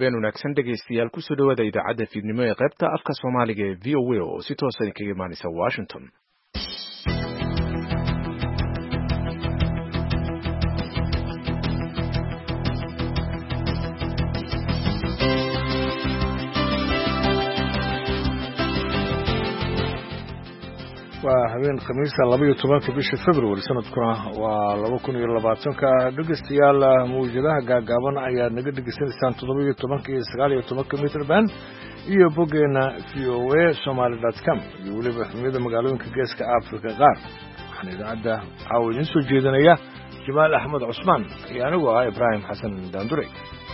habeen wanaagsan dhegaystayaal kusoo dhawaada idaacadda fiidnimo ee qaybta afka Soomaaliga ee VOA oo si toos ah kaga imaanaysa Washington. waa habeen khamiista 12 bisha February sanadkuna waa 2020 dhageystayaal muujadaha gaagaaban ayaa naga dhageysanaysaan 17 iyo 19 mitir band iyo bogeena voasomali.com iyo waliba xumida magaalooyinka geeska Afrika qaar waxaan idaacada caawin soo jeedinaya Jamaal Axmed Cusmaan iyo anigu Ibrahim Xasan Daandure.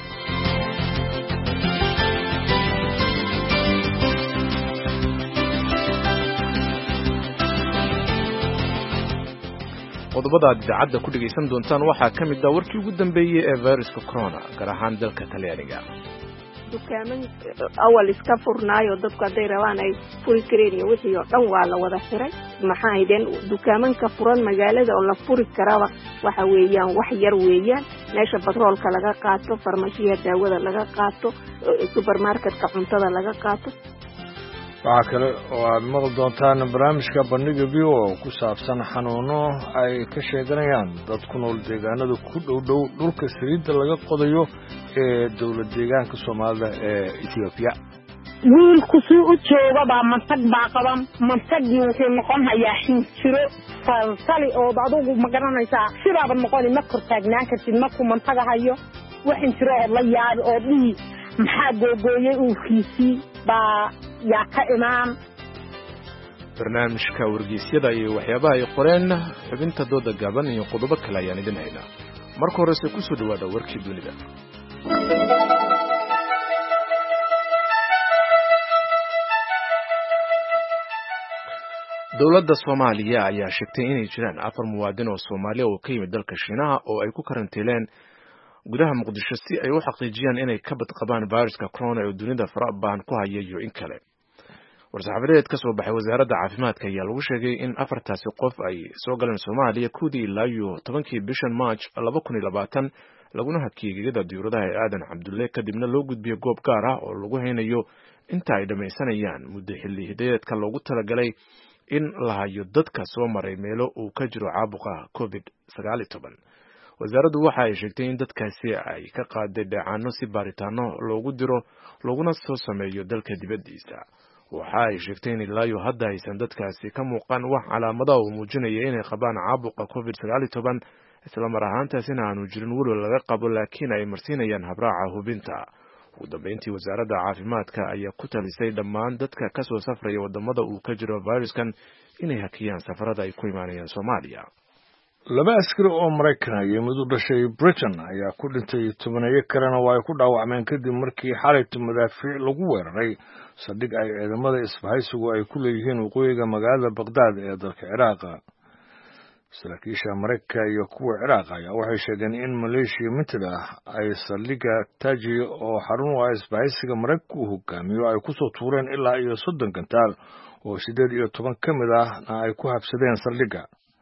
qodobada idaacadda ku dhageysan doontaan waxaa ka mid ah warkii ugu dambeeyay ee viruska corona gaar ahaan dalka Talyaaniga. dukaaman awal iska furnaayo dadku haday rabaan ay furi kareen iyo wixii oo dhan waa la wada xiray maxaa idin dukaamanka furan magaalada oo la furi karaba waxa weeyaan wax yar weeyaan meesha batroolka laga qaato farmashiya daawada laga qaato supermarketka cuntada laga qaato. waxaa kale oo aad maqli doontaan barnaamijka bandhiga bio oo ku saabsan xanuuno ay ka sheeganayaan dad ku nool deegaanada ku dhow dhulka saliidda laga qodayo ee dowlad deegaanka Soomaalida ee Ethiopia. wiilku si u jooga baa mantag baa qaban mantagii wuxuu noqon hayaa xinjiro falsali oo adigu ma garanaysaa sidaaba noqon ma kor taagnaan kartid markuu mantaga hayo waxin jiro oo la yaab oo dhii maxaa googooyay uu fiisi baa yaa ka imaan. barnaamijka wargeysyada iyo waxyaabaha ay qoreen xubinta dooda gaaban iyo qodobo kale ayaan idin haynaa. marka horese ku soo dhawaada warkii dunida. dowladda Soomaaliya ayaa sheegtay inay jiraan 4 muwaadin oo Soomaali oo ka yimid dalka Shiinaha oo ay ku karantiileen gudaha Muqdisho si ay u xaqiijiyaan inay ka badqabaan viruska corona ee dunida faraabaan ku haya iyo in kale. war-saxaafadeed ka soo baxay wasaaradda caafimaadka ayaa lagu sheegay in 4taasi qof ay soo galeen Soomaaliya koodii ilaa 10 bishan March 2020 laguna hakiyay gegada diyaaradaha ee Aadan Cabdulle kadibna loo gudbiyay goob gaar ah oo lagu haynayo inta ay dhameysanayaan muddo xilli hidaayadka loogu talagalay in la hayo dadka soo maray meelo uu ka jiro caabuqa COVID-19. wasaaraddu waxa ay sheegtay in dadkaasi ay ka qaaday dhacaano si baaritaano loogu diro looguna soo sameeyo dalka dibadiisa. waxa ay sheegtay in ilaa hadda aysan dadkaasi ka muuqan wax calaamadaha oo muujinaya inay qabaan caabuqa COVID-19 isla mar ahaantaasina aanu jirin walow laga qabo laakiin ay marsiinayaan habraaca hubinta. ugu dambeyntii wasaaradda caafimaadka ayaa ku talisay dhammaan dadka ka soo safraya wadamada uu ka jiro viruskan inay hakiyaan safarada ay ku imaanayaan Soomaaliya. 2 askari oo Mareykan iyo mid u dhashay Britain ayaa ku dhintay 10 kalena waa ay ku dhaawacmeen kadib markii xalaytu madaafiic lagu weeraray saddex ay ciidamada isbahaysigu ay ku leeyihiin waqooyiga magaalada Baghdad ee dalka Ciraaq. saraakiisha Mareykanka iyo kuwa Ciraaq ayaa waxay sheegeen in Malaysia mitida ay saldhigga Taji oo xarun u ah isbahaysiga Mareykanka uu hogaamiyo ay ku soo tuureen ilaa 30 gantaal oo 18 ka mid ah ay ku habsadeen saldhigga.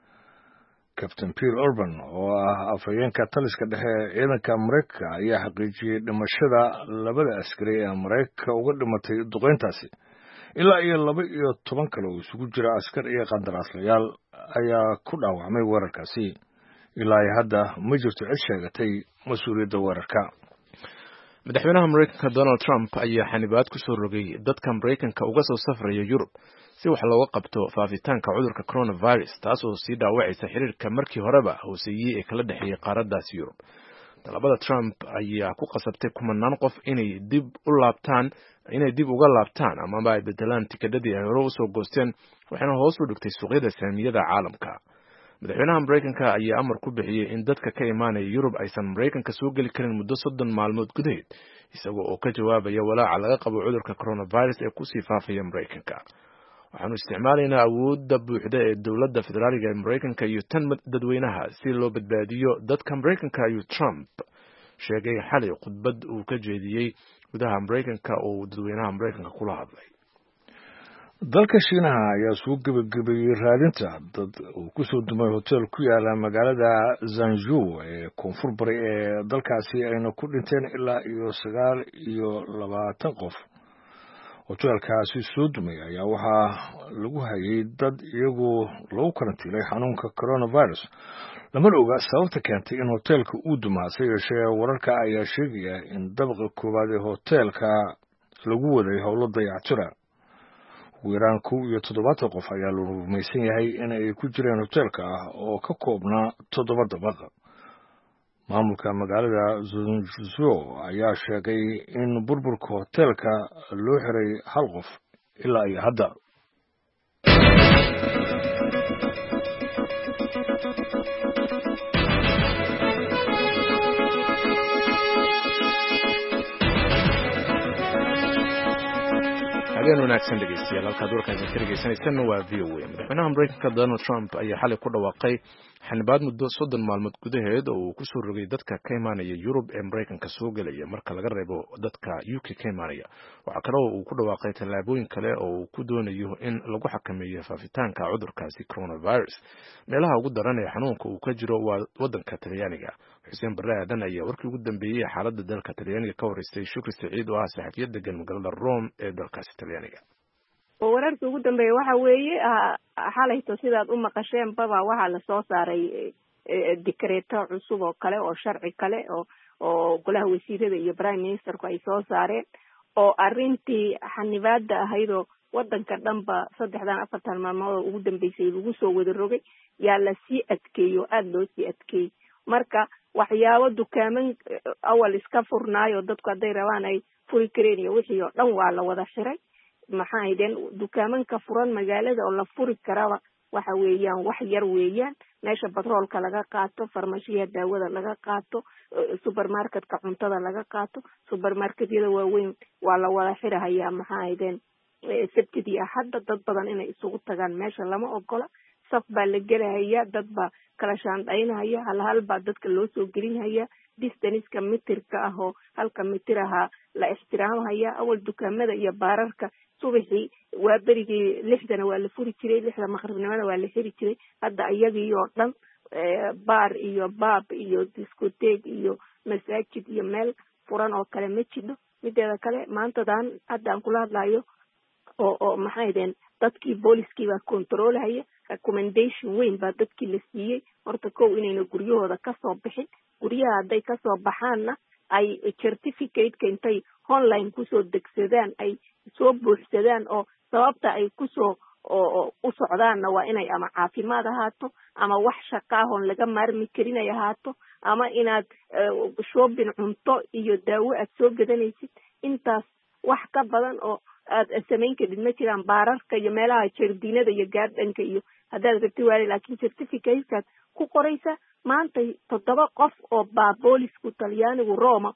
Captain Peter Urban oo ah afhayeenka taliska dhexe ee ciidanka Mareykanka ayaa xaqiijiyay dhimashada 2 askari ee Mareykanka uga dhimatay duqeyntaasi. ilaa 12 kale oo isugu jira askar iyo qandaraaslayaal ayaa ku dhaawacmay weerarkaasi. ilaa hadda ma jirto cid sheegatay mas'uuliyadda weerarka. madaxweynaha Mareykanka Donald Trump ayaa xanibaad ku soo rogay dadka Mareykanka uga soo safraya Yurub si wax looga qabto faafitaanka cudurka coronavirus taas oo sii dhaawacaysa xiriirka markii horeba hooseeyay ee kala dhaxeeyay qaaradaas Yurub. talabada Trump ayaa ku qasabtay kumanaan qof inay dib uga laabtaan ama ay bedelaan tikadhadii ay hore u soo goosteen waxaana hoos u dhigtay suuqyada saamiyada caalamka. madaxweynaha Mareykanka ayaa amar ku bixiyay in dadka ka imaanaya Yurub aysan Mareykanka soo gali karin muddo 30 maalmood gudaheed isagoo oo ka jawaabaya walaaca laga qabo cudurka coronavirus ee ku sii faafaya Mareykanka. waxaanu isticmaalaynaa awoodda buuxda ee dowladda federaaliga ee Mareykanka iyo tan dadweynaha si loo badbaadiyo dadka Mareykanka ayuu Trump sheegay xalay khudbad uu ka jeediyay gudaha Mareykanka oo dadweynaha Mareykanka kula hadlay. dalka shiinaha ayaa soo gebagabeeyey raadinta dad uu kusoo dumay hotel ku yaala magaalada Zhangzhou ee koonfur bari ee dalkaasi ayna ku dhinteen ilaa iyo 29 qof. hotelkaasi soo dumay ayaa waxaa lagu hayay dad iyagoo lagu karantiilay xanuunka coronavirus. lamana oga sababta keentay in hotelka uu dumaa, se yeeshee wararka ayaa sheegaya in dabaqa koowaad ee hotelka lagu waday howlo dayactira. ugu yaraan 7 qof ayaa la rumaysan yahay in ay ku jireen hotelka oo ka koobnaa 7 dabaq. maamulka magaalada Zhangzhou ayaa sheegay in burburka hotelka loo xiray 1 qof ilaa iyo hadda. habeen wanaagsan dhegeystayaal, halkaad warkaasi ka dhegeysanaysan waa VOA. madaxweynaha Mareykanka Donald Trump ayaa xalay ku dhawaaqay xanibaad muddo 30 maalmood gudaheed oo uu ku soo rogay dadka ka imaanaya Yurub ee Mareykanka soo gelaya marka laga reebo dadka UK ka imaanaya. waxaa kale oo uu ku dhawaaqay tallaabooyin kale oo uu ku doonayo in lagu xakameeyo faafitaanka cudurkaasi coronavirus. meelaha ugu daran ee xanuunka uu ka jiro waa wadanka Talyaaniga. xuseen barre aadan ayaa warkii ugu dambeeyay xaaladda dalka Talyaaniga ka wareystay Shukri Saciid oo ah saxafiyad degan magaalada Rome ee dalkaasi Talyaaniga. wararkii ugu dambeeyay waxa weeye xalayto sidaad u maqasheen baba waxaa la soo saaray dekreeto cusub oo kale oo sharci kale oo golaha wasiirada iyo prime ministerku ay soo saareen oo arrintii xanibaada ahaydoo wadanka dhanba 3-4 maalmood ugu dambeysay lagu soo wada rogay yaa la sii adkeeyo aada loo sii adkeeyey. marka waxyaabo dukaaman awal iska furnaayo dadku hadday rabaan ay furi kareen iyo wixii oo dhan waa la wada xiray. maxaa ahaydeen dukaamanka furan magaalada oo la furi karaba waxa weeyaan wax yar weeyaan. meesha batroolka laga qaato, farmashiya daawada laga qaato, supermarketka cuntada laga qaato, supermarketyada waaweyn waa la wada xirahayaa. maxaa ahaydeen sabtidii axadda dad badan inay isugu tagaan meesha lama ogola. saf baa la gelahaya, dad baa kala shaandhaynahaya, hal baa dadka loo soo gelinhaya. distanceka mitirka ah oo 1 mitir ahaa la ixtiraamhaya. awal dukaamada iyo baararka subaxii waa berigii 6 waa la furi jiray, 6 maqribnimada waa la xiri jiray. hadda iyagii oo dhan baar iyo baab iyo discotheque iyo masaajid iyo meel furan oo kale ma jiro. mideeda kale maantadan hadda aan kula hadlayo oo maxay ahaydeen dadkii booliskii baa controlhaya. recommendation weyn baa dadkii la siiyey. horta kow inayna guryahooda kasoo bixin. guryaha hadday kasoo baxaanna ay certificateka intay online kusoo degsadaan ay soo buuxsadaan oo sababta ay kusoo u socdaanna waa inay ama caafimaad ahaato ama wax shaqaahoon laga maarmi karin ay ahaato ama inaad shopping cunto iyo daawo aad soo gadanaysid. intaas wax ka badan oo aad samayn kadib ma jiraan. baararka iyo meelaha jardiinada iyo gaardhanka iyo haddaad rabti waali, laakiin certificatekaad ku qoraysa. maanta 7 qof oo baa boolisku Talyaanigu Roma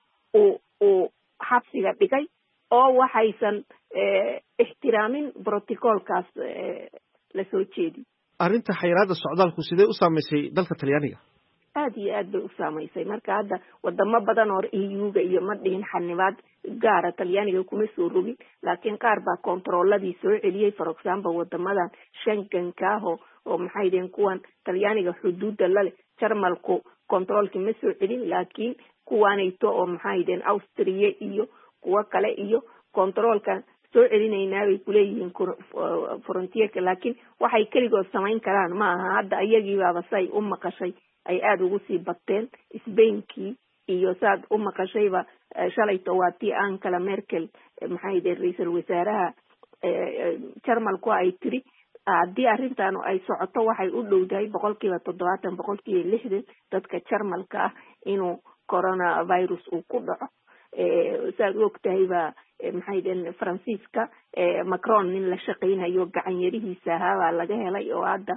uu xabsiga dhigay oo waxaysan ixtiraamin protocolkaas la soo jeedi. arrinta xayiraadda socdaalku sidee u saamaysay dalka Talyaaniga? aad iyo aad bay u saamaysay. marka hadda wadamo badan oo EU-ga iyo ma dhihin xanibaad gaara Talyaaniga kuma soo rogin, laakiin qaar baa kontrooladii soo celiyey. for example wadamadan Schengen-ka oo maxay yidheen kuwan Talyaaniga xuduudda la leh, Jarmalku kontroolkii ma soo celin, laakiin kuwaanayto oo maxay yidheen Austria iyo kuwa kale iyo kontroolka soo celinaynaa bay kuleeyihiin frontierka. laakiin waxay keligood samayn karaan ma aha. hadda iyagiibaaba say u maqashay ay aada ugu sii bateen. Spainkii iyo saad u maqashayba shalayto waa tii Angela Merkel maxay yidheen ra-iisul wasaaraha Jarmalku ay tiri haddii arrintan ay socoto waxay u dhowdahay 70%, 60% dadka Jarmalka ah inuu coronavirus uu ku dhaco. saad u ogtahay baa maxay yidheen Faransiiska Macron nin la shaqaynayo gacan yarihiisa ahaa baa laga helay oo hadda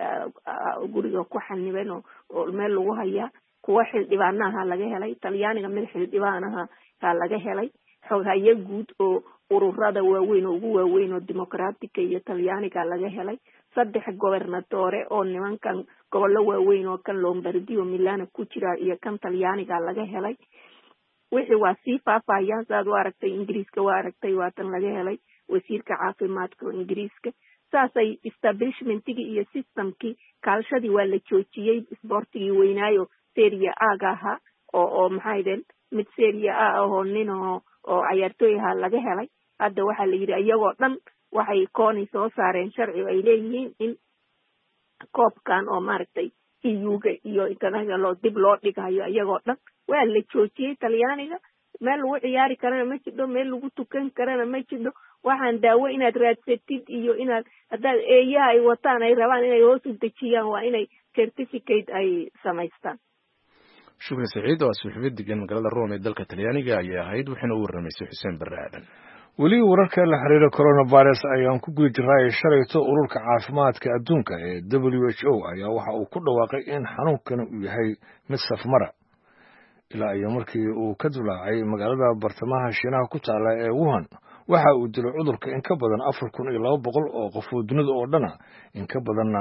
guriga ku xaniban oo meel lagu hayaa. kuwa xildhibaanaha laga helay. Talyaaniga mid xildhibaanaha baa laga helay. xoghaye guud oo ururada waaweyn oo ugu waaweyn oo dimuqraatiga iyo Talyaaniga laga helay. 3 gobernatore oo nimankan gobollo waaweyn oo kan Lombardy oo Milano ku jira iyo kan Talyaaniga laga helay. wixii waa sii faafayaan. saad u aragtay Ingiriiska waa aragtay waa tan laga helay. wasiirka caafimaadka oo ingiriiska saasay establishmentigii iyo systemkii kaalshadii waa la joojiyey isboortigii weynaayo seria aaga ahaa oo maxay deen mid seria a ahoo nin oo cayaartooy ahaa laga helay hadda waxaa la yidhi iyagoo dhan waxay kooni soo saareen sharci ay leeyihiin in koobkan oo maaragtay EU-ga iyo international oo dib loo dhigayo iyagoo dhan waa la joojiyey talyaaniga meel lagu ciyaari karana ma jidho meel lagu tukan karana ma jidho waxaan daawo inaad raadsatid iyo inaad haddaad eeyaha ay wataan ay rabaan inay hoos u dejiyaan waa inay certificate ay samaystaan. shukri saciid oo suxufiya degan magaalada Rome ee dalka Talyaaniga ayay ahayd waxaana u warramaysay Xuseen Barre Aadan. weli wararka la xiriira coronavirus ayaan ku guda jiray shalayto ururka caafimaadka adduunka ee WHO ayaa waxa uu ku dhawaaqay in xanuunkan uu yahay mid safmara ilaa iyo markii uu ka dulaacay magaalada bartamaha Shiinaha ku taala ee Wuhan waxa uu dilay cudurka in ka badan 4,200 oo qof oo dunida oo dhan in ka badanna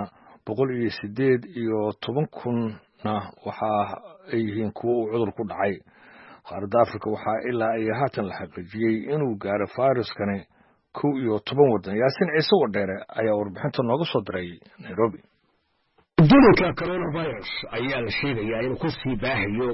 118,000 waxa ay yihiin kuwa uu cudur ku dhacay qaaradda Afrika waxaa ilaa ay haatan la xaqiijiyay inuu gaaro fayraskani 11 wadan. Yaasin Ciise Wadheere ayaa warbixinta nooga soo diray Nairobi. Dulinka coronavirus ayaa la sheegayaa inuu ku sii baahayo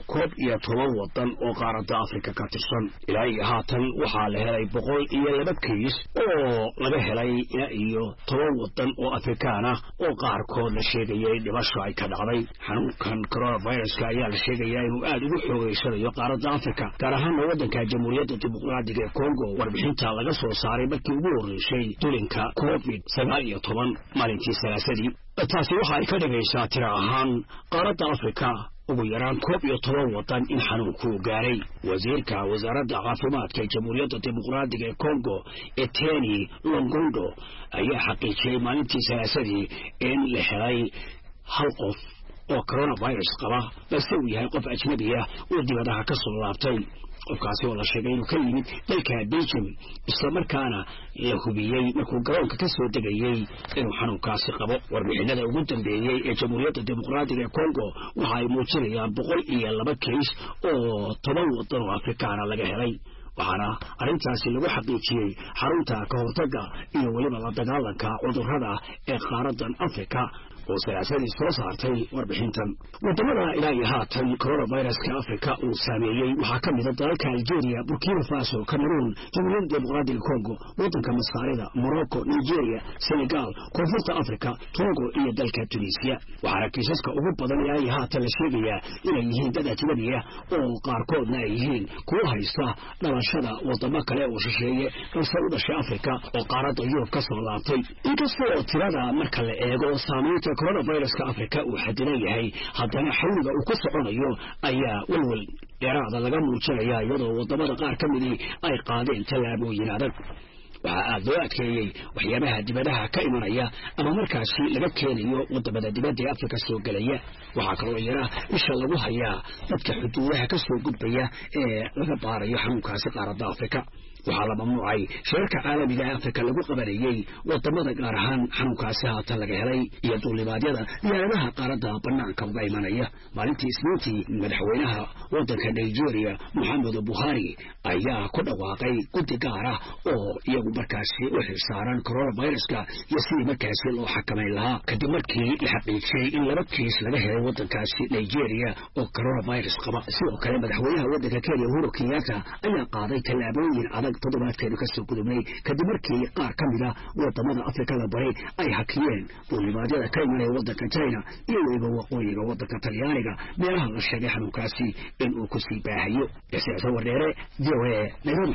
11 wadan oo qaaradda Afrika ka tirsan. Ilaa iyo haatan waxaa la helay 102 kiis oo laga helay ilaa iyo 10 wadan oo Afrikaan ah oo qaarkood la sheegayay dhimasho ay ka dhacday. Xanuunkan coronavirus ayaa la sheegayaa inuu aad ugu xoogaysanayo qaaradda Afrika, gaar ahaan waddanka Jamhuuriyadda Dimuqraadiga ee Congo. Warbixinta laga soo saaray markii ugu horreysay dulinka COVID-19 maalintii Salaasadii. taasi waxa ay ka dhigaysaa tiro ahaan qaaradda Afrika ugu yaraan 11 wadan in xanuunku gaaray. wasiirka wasaaradda caafimaadka ee Jamhuuriyadda Dimuqraadiga ee Congo Etienne Longondo ayaa xaqiijiyay maalintii Salaasadii in la helay hal qof oo coronavirus qaba, balse uu yahay qof ajnabi ah oo dibadaha ka soo laabtay. qofkaasi oo la sheegay inuu ka yimid dalka Belgium isla markaana la hubiyey markuu garoonka ka soo degayay inuu xanuunkaasi qabo. warbixinada ugu dambeeyay ee Jamhuuriyadda Dimuqraadiga ee Congo waxa ay muujinayaan 102 kiis oo 10 wadan oo Afrikaan laga helay, waxaana arrintaasi lagu xaqiijiyey xarunta ka hortagga iyo weliba la dagaalanka cudurrada ee qaaraddan Afrika oo Salaasadii soo saartay warbixintan. wadamada ilaa iyo haatan coronaviruska Afrika uu saameeyey waxaa ka mid ah dalalka Algeria, Burkina Faso, Cameroon, Jamhuuriyadda Dimuqraadiga Congo, waddanka Masaarida, Morocco, Nigeria, Senegal, Koonfurta Afrika, Togo iyo dalka Tunisia. waxaana kiisaska ugu badan ilaa iyo haatan la sheegayaa inay yihiin dad ajnabi ah oo qaarkoodna ay yihiin kuwa haysta dhalashada wadamo kale oo shisheeye balse u dhashay Afrika oo qaaradda Yurub ka soo laabtay. inkastoo tirada marka la eego saamaynta coronaviruska Afrika uu xadidan yahay, haddana xawliga uu ku soconayo ayaa walwal dheeraada laga muujinayaa iyadoo wadamada qaar ka midii ay qaadeen tallaabooyin adag. waxaa aad loo adkeeyey waxyaabaha dibadaha ka imanaya ama markaasi laga keenayo wadamada dibadda ee Afrika soo gelaya. waxaa kaloo yara isha lagu hayaa dadka xuduudaha ka soo gudbaya ee laga baarayo xanuunkaasi qaaradda Afrika. waxaa la mamnuucay shirarka caalamiga ee Afrika lagu qabanayay wadamada gaar ahaan xanuunkaasi haatan laga helay iyo duulimaadyada diyaaradaha qaaradda banaanka uga imanaya. maalintii Isniintii madaxweynaha waddanka Nigeria Muhammadu Buhari ayaa ku dhawaaqay guddi gaar ah oo iyagu markaasi u xilsaaran coronaviruska iyo sidii markaasi loo xakameyn lahaa, kadib markii la xaqiijiyey in 2 kiis laga helay waddankaasi Nigeria oo coronavirus qaba. sidoo kale madaxweynaha waddanka Kenya Uhuru Kenyatta ayaa qaaday tallaabooyin adag toddobaadkeenu ka soo gudubnay kadib markii qaar ka mid ah wadamada Afrikada bari ay hakiyeen duulimaadyada ka imanaya waddanka China iyo weliba waqooyiga waddanka Talyaaniga meelaha la sheegay xanuunkaasi in uu ku sii baahayo. Yasiin Wadheere, VOA, Nairobi.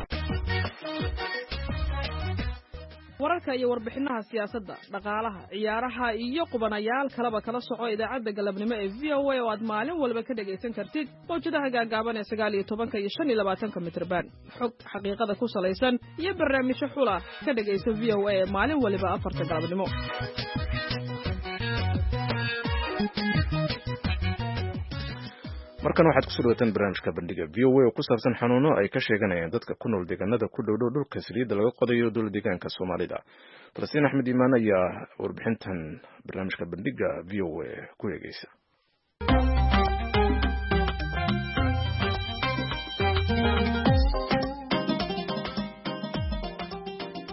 wararka iyo warbixinaha siyaasadda, dhaqaalaha, ciyaaraha iyo qubanayaal kaleba kala soco idaacadda galabnimo ee VOA oo aad maalin walba ka dhagaysan kartid mawjadaha gaagaaban ee 19 iyo 25 mitirban. xog xaqiiqada ku salaysan iyo barnaamijyo xula ka dhagaysan VOA ee maalin walba 4 galabnimo. markan waxaad ku soo dhawaataan barnaamijka bandhiga VOA oo ku saabsan xanuuno ay ka sheeganayaan dadka ku nool deegaanada ku dhow dhulka saliidda laga qodayo dowlad deegaanka Soomaalida. Falastiin Axmed Imaan ayaa warbixintan barnaamijka bandhiga VOA ku eegaysa.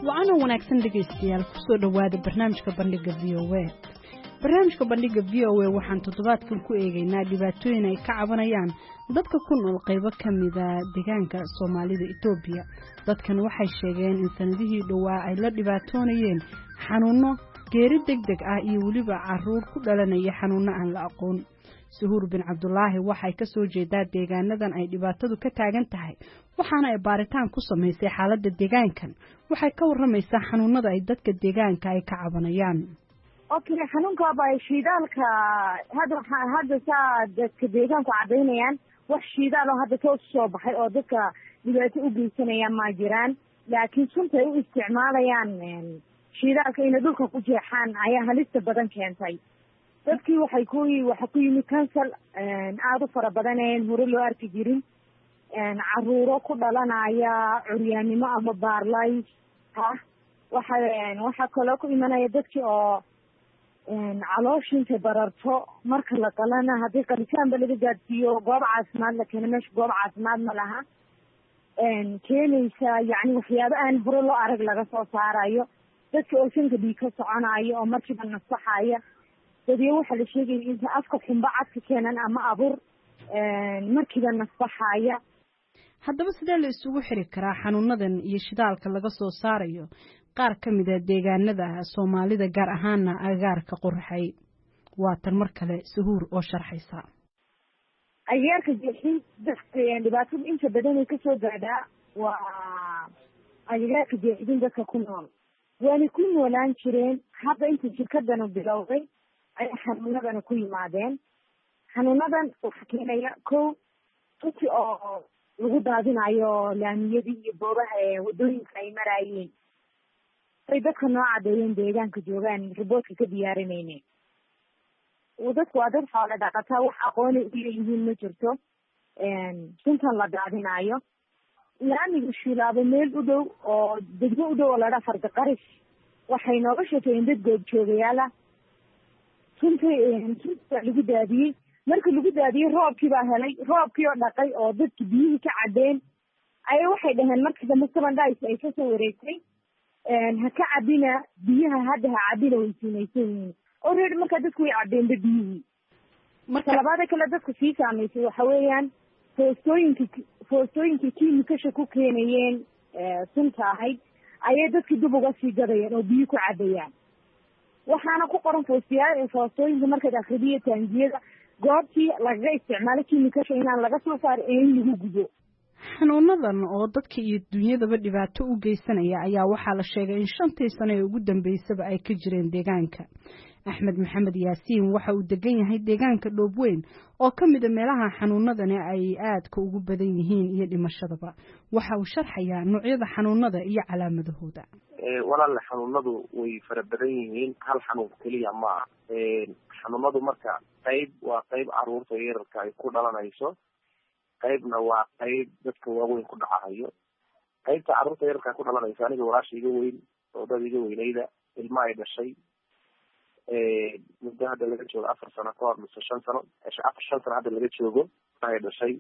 waana wanaagsan dhegaystayaal kusoo dhawaada barnaamijka bandhiga VOA. barnaamijka bandhiga VOA waxaan toddobaadkan ku eegaynaa dhibaatooyin ay ka cabanayaan dadka ku nool qaybo ka mida deegaanka Soomaalida Itoobiya. dadkan waxay sheegeen in sanadihii dhowaa ay la dhibaatoonayeen xanuuno geeri degdeg ah iyo waliba caruur ku dhalanaya xanuuno aan la aqoon. Suhuur bin Cabdullaahi waxay ka soo jeedaa deegaanadan ay dhibaatadu ka taagan tahay waxaana ay baaritaan ku sameysay xaaladda deegaankan. waxay ka waramaysaa xanuunada ay dadka deegaanka ay ka cabanayaan. xanuunka baa shidaalka hadda saa dadka deegaanku cadaynayaan wax shidaal oo hadda toos soo baxay oo dadka dhibaato u geysanayaan ma jiraan, laakiin sunta ay u isticmaalayaan shidaalka inay dhulka ku jeexaan ayaa halista badan keentay. dadkii waxa ku yimid kansal aad u fara badan hore loo arki jirin, caruuro ku dhalanaya curyaannimo ama baarlays waxa kaloo ku imanaya dadkii oo calooshiinta bararto marka la qalana haddii qalitaanba laga gaadsiiyo goob caafimaad la keeno meesha goob caafimaad ma laha, keenaysa yacni waxyaabo aan hore loo arag laga soo saarayo. dadka oo sanka dhiig ka soconayo oo markiiba nasaxaya, dadyo waxaa la sheegaya inta afka xumba cadka keenan ama abur markiiba nasaxaya. haddaba sidee la isugu xiri karaa xanuunadan iyo shidaalka laga soo saarayo qaar ka mid ah deegaanada Soomaalida gaar ahaana agaarka Qorxay? waa tan mar kale Suhuur oo sharxaysa. agaarka jeexin dadka dhibaatada inta badan ay ka soo gaadhaa waa agaarka jeexin dadka ku nool waana ku noolaan jireen. hadda inta shirkadana bilowday ay xanuunadana ku yimaadeen. xanuunadan waxaa keenaya kow dadkii oo lagu daadinayo laamiyadii iyo boobaha wadooyinka ay maraayeen. ay dadka noo cadeeyeen deegaanka joogaan riboodka ka diyaarinayne. dadku waa dad xoolo dhaqataa, wax aqoon ay uleeyihiin ma jirto. suntan la daadinayo laamiga shilaabo meel u dhow oo degmo u dhow oo ladhaa Fargaqaris waxay nooga sheekeeyeen dad goobjoogayaala sunta lagu daadiyey. marka lagu daadiyey roobkii baa helay, roobkii oo dhaqay oo dadki biyihii ka cadeen ayay waxay dhaheen markii dambe sabandhais ay kasoo wareegtay ha ka cabina biyaha, hadda ha cabina way siinaysan yihiin. already markaa dadku way cadeenba biyihii. marka labaada kale dadku sii saamaysay waxa weeyaan foostooyinkii kiimikasha ku keenayeen sunta ahayd ayay dadkii dib uga sii gadayeen oo biyo ku cabayaan. waxaana ku qoran foostooyinka markaad akhridiyo taangiyada goobtii lagaga isticmaalo kiimikasha inaan laga soo saaro ee in lagu gubo. xanuunadan oo dadka iyo dunyadaba dhibaato u geysanaya ayaa waxaa la sheegay in 5 sano ee ugu dambeysaba ay ka jireen deegaanka. Axmed Maxamed Yaasiin waxa uu degan yahay deegaanka Dhoobweyn oo ka mid ah meelaha xanuunadani ay aadka ugu badan yihiin iyo dhimashadaba. waxa uu sharxayaa noocyada xanuunada iyo calaamadahooda. walaal xanuunadu way fara badan yihiin, hal xanuun kaliya ma aha. xanuunadu marka qayb waa qayb caruurta yararka ay ku dhalanayso, qaybna waa qayb dadka waaweyn ku dhacayo. qaybta caruurta yararka ku dhalanayso aniga walaasha iga weyn oo dad iga weynayda ilma ay dhashay muddo hadda laga joogo 4 sano ka hor mise 5 sano 5 sano hadda laga joogo ay dhashay.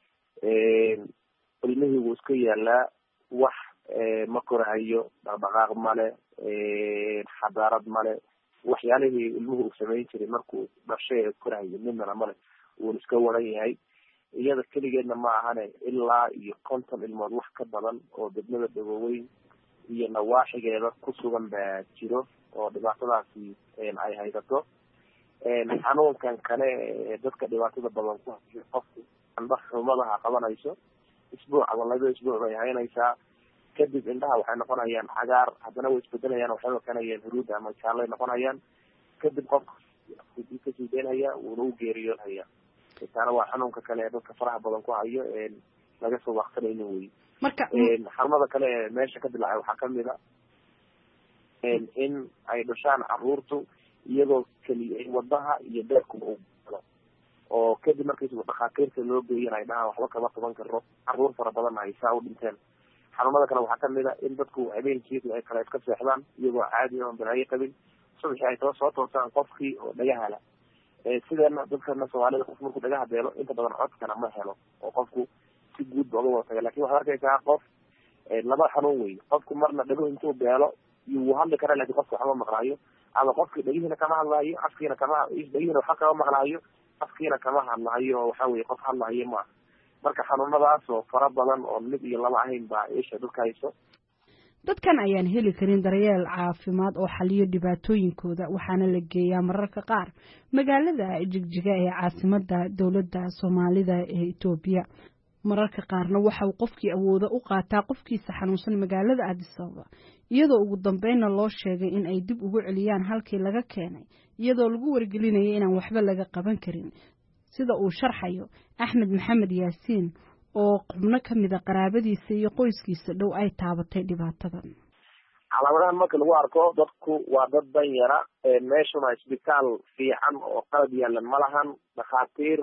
ilmihii wuu iska yaalaa, wax ma korahayo, dhaqdhaqaaq male, xadaarad male, waxyaalihii ilmuhu uu samayn jiray markuu dhashay ee korahayo midnana male, wuuna iska waran yahay. iyada keligeedna ma ahane ilaa iyo 50 ilmood wax ka badan oo degmada Dhoobweyn iyo nawaaxigeeda ku sugan baa jiro oo dhibaatadaasi ay haysato. xanuunkan kale dadka dhibaatada badan ku hayo qofku indhaha xumadaha qabanayso isbuuc ama 2 isbuuc bay haynaysaa. kadib indhaha waxay noqonayaan cagaar, haddana way isbedelayaan, waxay noqonayaan huruud ama jaalle noqonayaan. kadib qofka kasii deynaya wuuna u geeriyoonaya. taana waa xanuunka kale dadka faraha badan ku hayo laga soo waqtinaynin wey. marka xanuunada kale meesha ka dilacay waxaa kamid a in ay dhashaan caruurtu iyagoo keliya wadaha iyo beerkuba u galo oo kadib markiisba dhakhaatiirta loo geeyan ay dhahaan waxba kama qaban karo, caruur fara badan ay saa u dhinteen. xanuunada kale waxaa kamid a in dadku habeenkii ay kale iska seexdaan iyagoo caadi oo balaayo qabin, subaxii ay soo toosaan qofkii oo dhagahala. sideena dadkana Soomaalida qof markuu dhagaha beelo inta badan codkana ma helo oo qofku si guud booga wada taga. laakiin waxaad arkaysaa qof laba xanuun wey qofku marna dhago intuu beelo yuu hadli karaa laakiin qofka waxba maqlaayo ama qofki dhagihiina kama hadlaayo afkiina dhagihiina waxa kama maqlaayo afkiina kama hadlaayo waxa weye qof hadlaayo maaha marka xanuunadaas oo fara badan oo mid iyo laba ahayn baa isha dadka hayso dadkan ayaan heli karin daryeel caafimaad oo xaliyo dhibaatooyinkooda waxaana la geeyaa mararka qaar magaalada Jigjiga ee caasimadda dowladda Soomaalida ee Itoobiya mararka qaarna waxa uu qofkii awooda u qaataa qofkiisa xanuunsan magaalada Addis Ababa iyadoo ugu dambeynna loo sheegay in ay dib ugu celiyaan halkii laga keenay iyadoo lagu wargelinayay inaan waxba laga qaban karin sida uu sharxayo Axmed Maxamed Yaasiin oo xubno kamid ah qaraabadiisa iyo qoyskiisa dhow ay taabatay dhibaatadan calaamadahan marka lagu arko dadku waa dad danyara meeshuna isbitaal fiican oo qalab yaalan ma lahan dhakhaatiir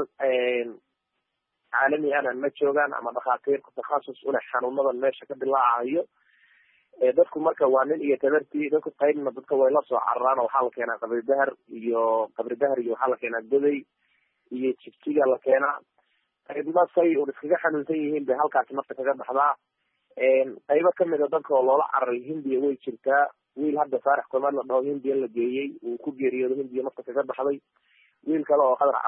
caalami ah ma joogaan ama dhakhaatiir takhasus u leh xanuunadan meesha ka dilaacayo dadku marka waa nin iyo tabartii dadku qaybna dadka way la soo cararaan oo waxaa la keenaa qabri dahar iyo waxaa la keenaa goday iyo jigjiga la keenaa qaybna say oo iskaga xanuunsan yihiin bay halkaasi nafta kaga baxdaa qaybo kamid a dadka oo loola cararay hindiya way jirtaa wiil hadda faarax komaad la dhaho hindiya la geeyey uu ku geeriyoodo hindiya nafta kaga baxday wiil kale oo qadar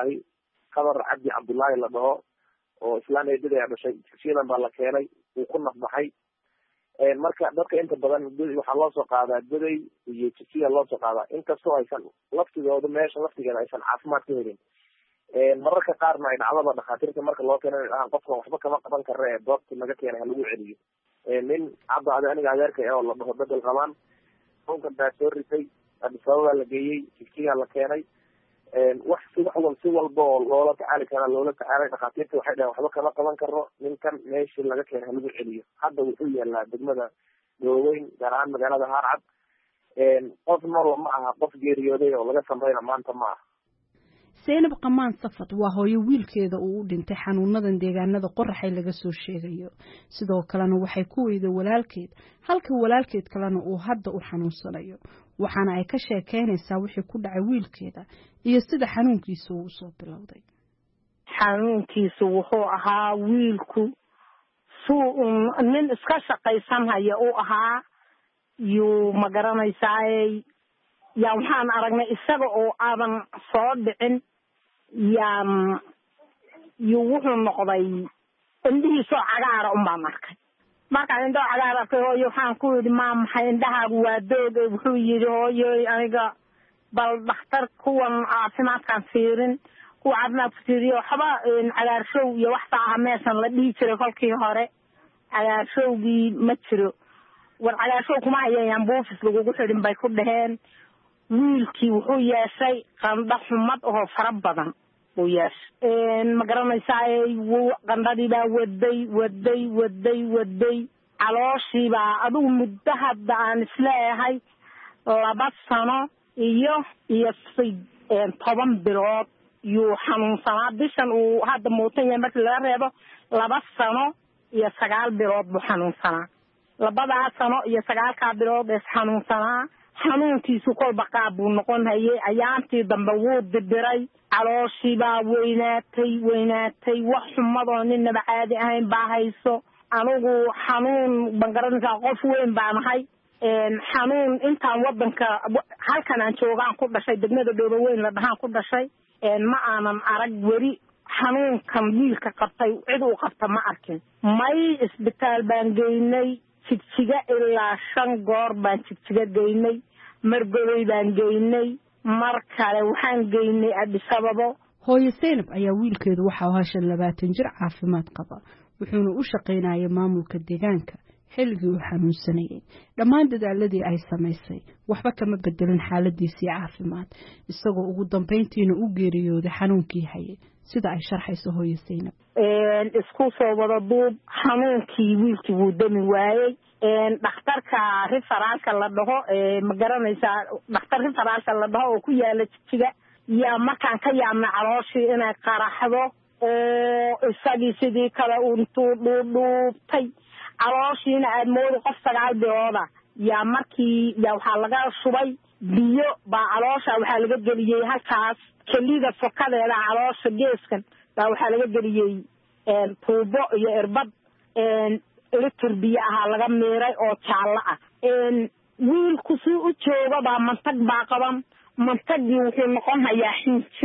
cabdi cabdullaahi la dhaho oo islaan eedada ayaa dhashay jigjiyadan baa la keenay uu ku nafbaxay marka dadka inta badan waxaa loo soo qaadaa goday iyo jigjiga loo soo qaadaa inkastoo aysan laftigooda meesha laftigeeda aysan caafimaad ka helin mararka qaarna ay dhacdaba dhakhaatiirta marka loo keena dhahaan qofkan waxba kama qaban karna ee doobta laga keenay ha lagu celiyo nin hadda aniga adeerka oo la dhaho bedel qabaan xanuunkan baa soo ritay Addis Ababa la geeyey jigjiga la keenay si walba oo loola tacaali karaa loola tacaalay dhakhaatiirta waxay dhahaan waxba kama qaban karno ninkan meeshii laga keenay ha lagu celiyo hadda wuxuu yaalaa degmada Dooweyn gaar ahaan magaalada Harcad qof nool ma aha qof geeriyooday oo laga sameeyna maanta ma aha Zainab Qamaan Safad waa hooyo wiilkeeda uu u dhintay xanuunadan deegaanada qoraxay laga soo sheegayo sidoo kalena waxay ku weyday walaalkeed halka walaalkeed kalena uu hadda u xanuunsanayo waxaana ay ka sheekeynaysaa wixii ku dhacay wiilkeeda iyo sida xanuunkiisu uu soo bilowday xanuunkiisu wuxuu ahaa wiilku nin iska shaqaysanaya uu ahaa yuu ma garanaysaa yaa waxaan aragnay isaga oo aadan soo dhicin yuu wuxuu noqday indhihiisoo cagaara unbaan arkay markaan indhoo cagaar arkay hooyo waxaan ku yidhi maa maxay indhahaagu waa doog wuxuu yidhi hooyoy aniga bal dhakhtar kuwan caafimaadkaan fiirin kuwa caafimaadka fiiriyo waxba cagaarshow iyo waxtaa aha meeshan la dhihi jiray kolkii hore cagaarshowgii ma jiro war cagaarshow kuma hayayaan buufis lagugu xidhin bay ku dhaheen wiilkii wuxuu yeeshay qandho xumad oo fara badan uu yeeshay ma garanaysaa qandhadii baa waday calooshii baa adigu muddo hadda aan isleeyahay 2 sano iyo 10 bilood yuu xanuunsanaa bishan uu hadda muutan yahay markii laga reebo 2 sano iyo 9 bilood buu xanuunsanaa 2 sano iyo 9 bilood ee xanuunsanaa xanuunkiisu kolba qaab buu noqon hayay ayaantii dambe wuu dibiray calooshii baa weynaatay wax xumadoo ninaba caadi ahayn baa hayso anigu xanuun baan garanaysaa qof weyn baan ahay xanuun intaan wadanka halkan aan joogaan ku dhashay degmada Dooweyn la dhahaan ku dhashay ma aanan arag weli xanuunkan wiilka qabtay cid uu qabta ma arkin may isbitaal baan geynay jigjiga ilaa 5 goor baan jigjiga geynay margoday baan geynay mar kale waxaan geynay Addis Ababa hooyo Zainab ayaa wiilkeedu waxa uu hashan 20 jir caafimaad qaba wuxuuna u shaqeynayay maamulka deegaanka xilligii uu xanuunsanayay dhammaan dadaaladii ay samaysay waxba kama bedelin xaaladiisii caafimaad isagoo ugu dambeyntiina u geeriyooday xanuunkii hayay sida ay sharxayso hooyo Zainab isku soo wada duub xanuunkii wiilkii wuu dami waayay dhakhtarka referaalka la dhaho ma garanaysaa dhakhtar referaalka la dhaho oo ku yaala jigjiga yaa markaan ka yaabnay calooshii inay qaraxdo oo isagii sidii kale intuu dhuubtay calooshiina aad moodo qof 9 bilooda yaa markii waxaa laga shubay biyo baa caloosha waxaa laga geliyey halkaas kelida fokadeeda caloosha geeskan baa waxaa laga geliyey tuubo iyo irbad litir biyo ahaa laga miiray oo jaallo ah wiilku si u joogabaa mantag baa qaban mantagii wuxuu noqon hayaa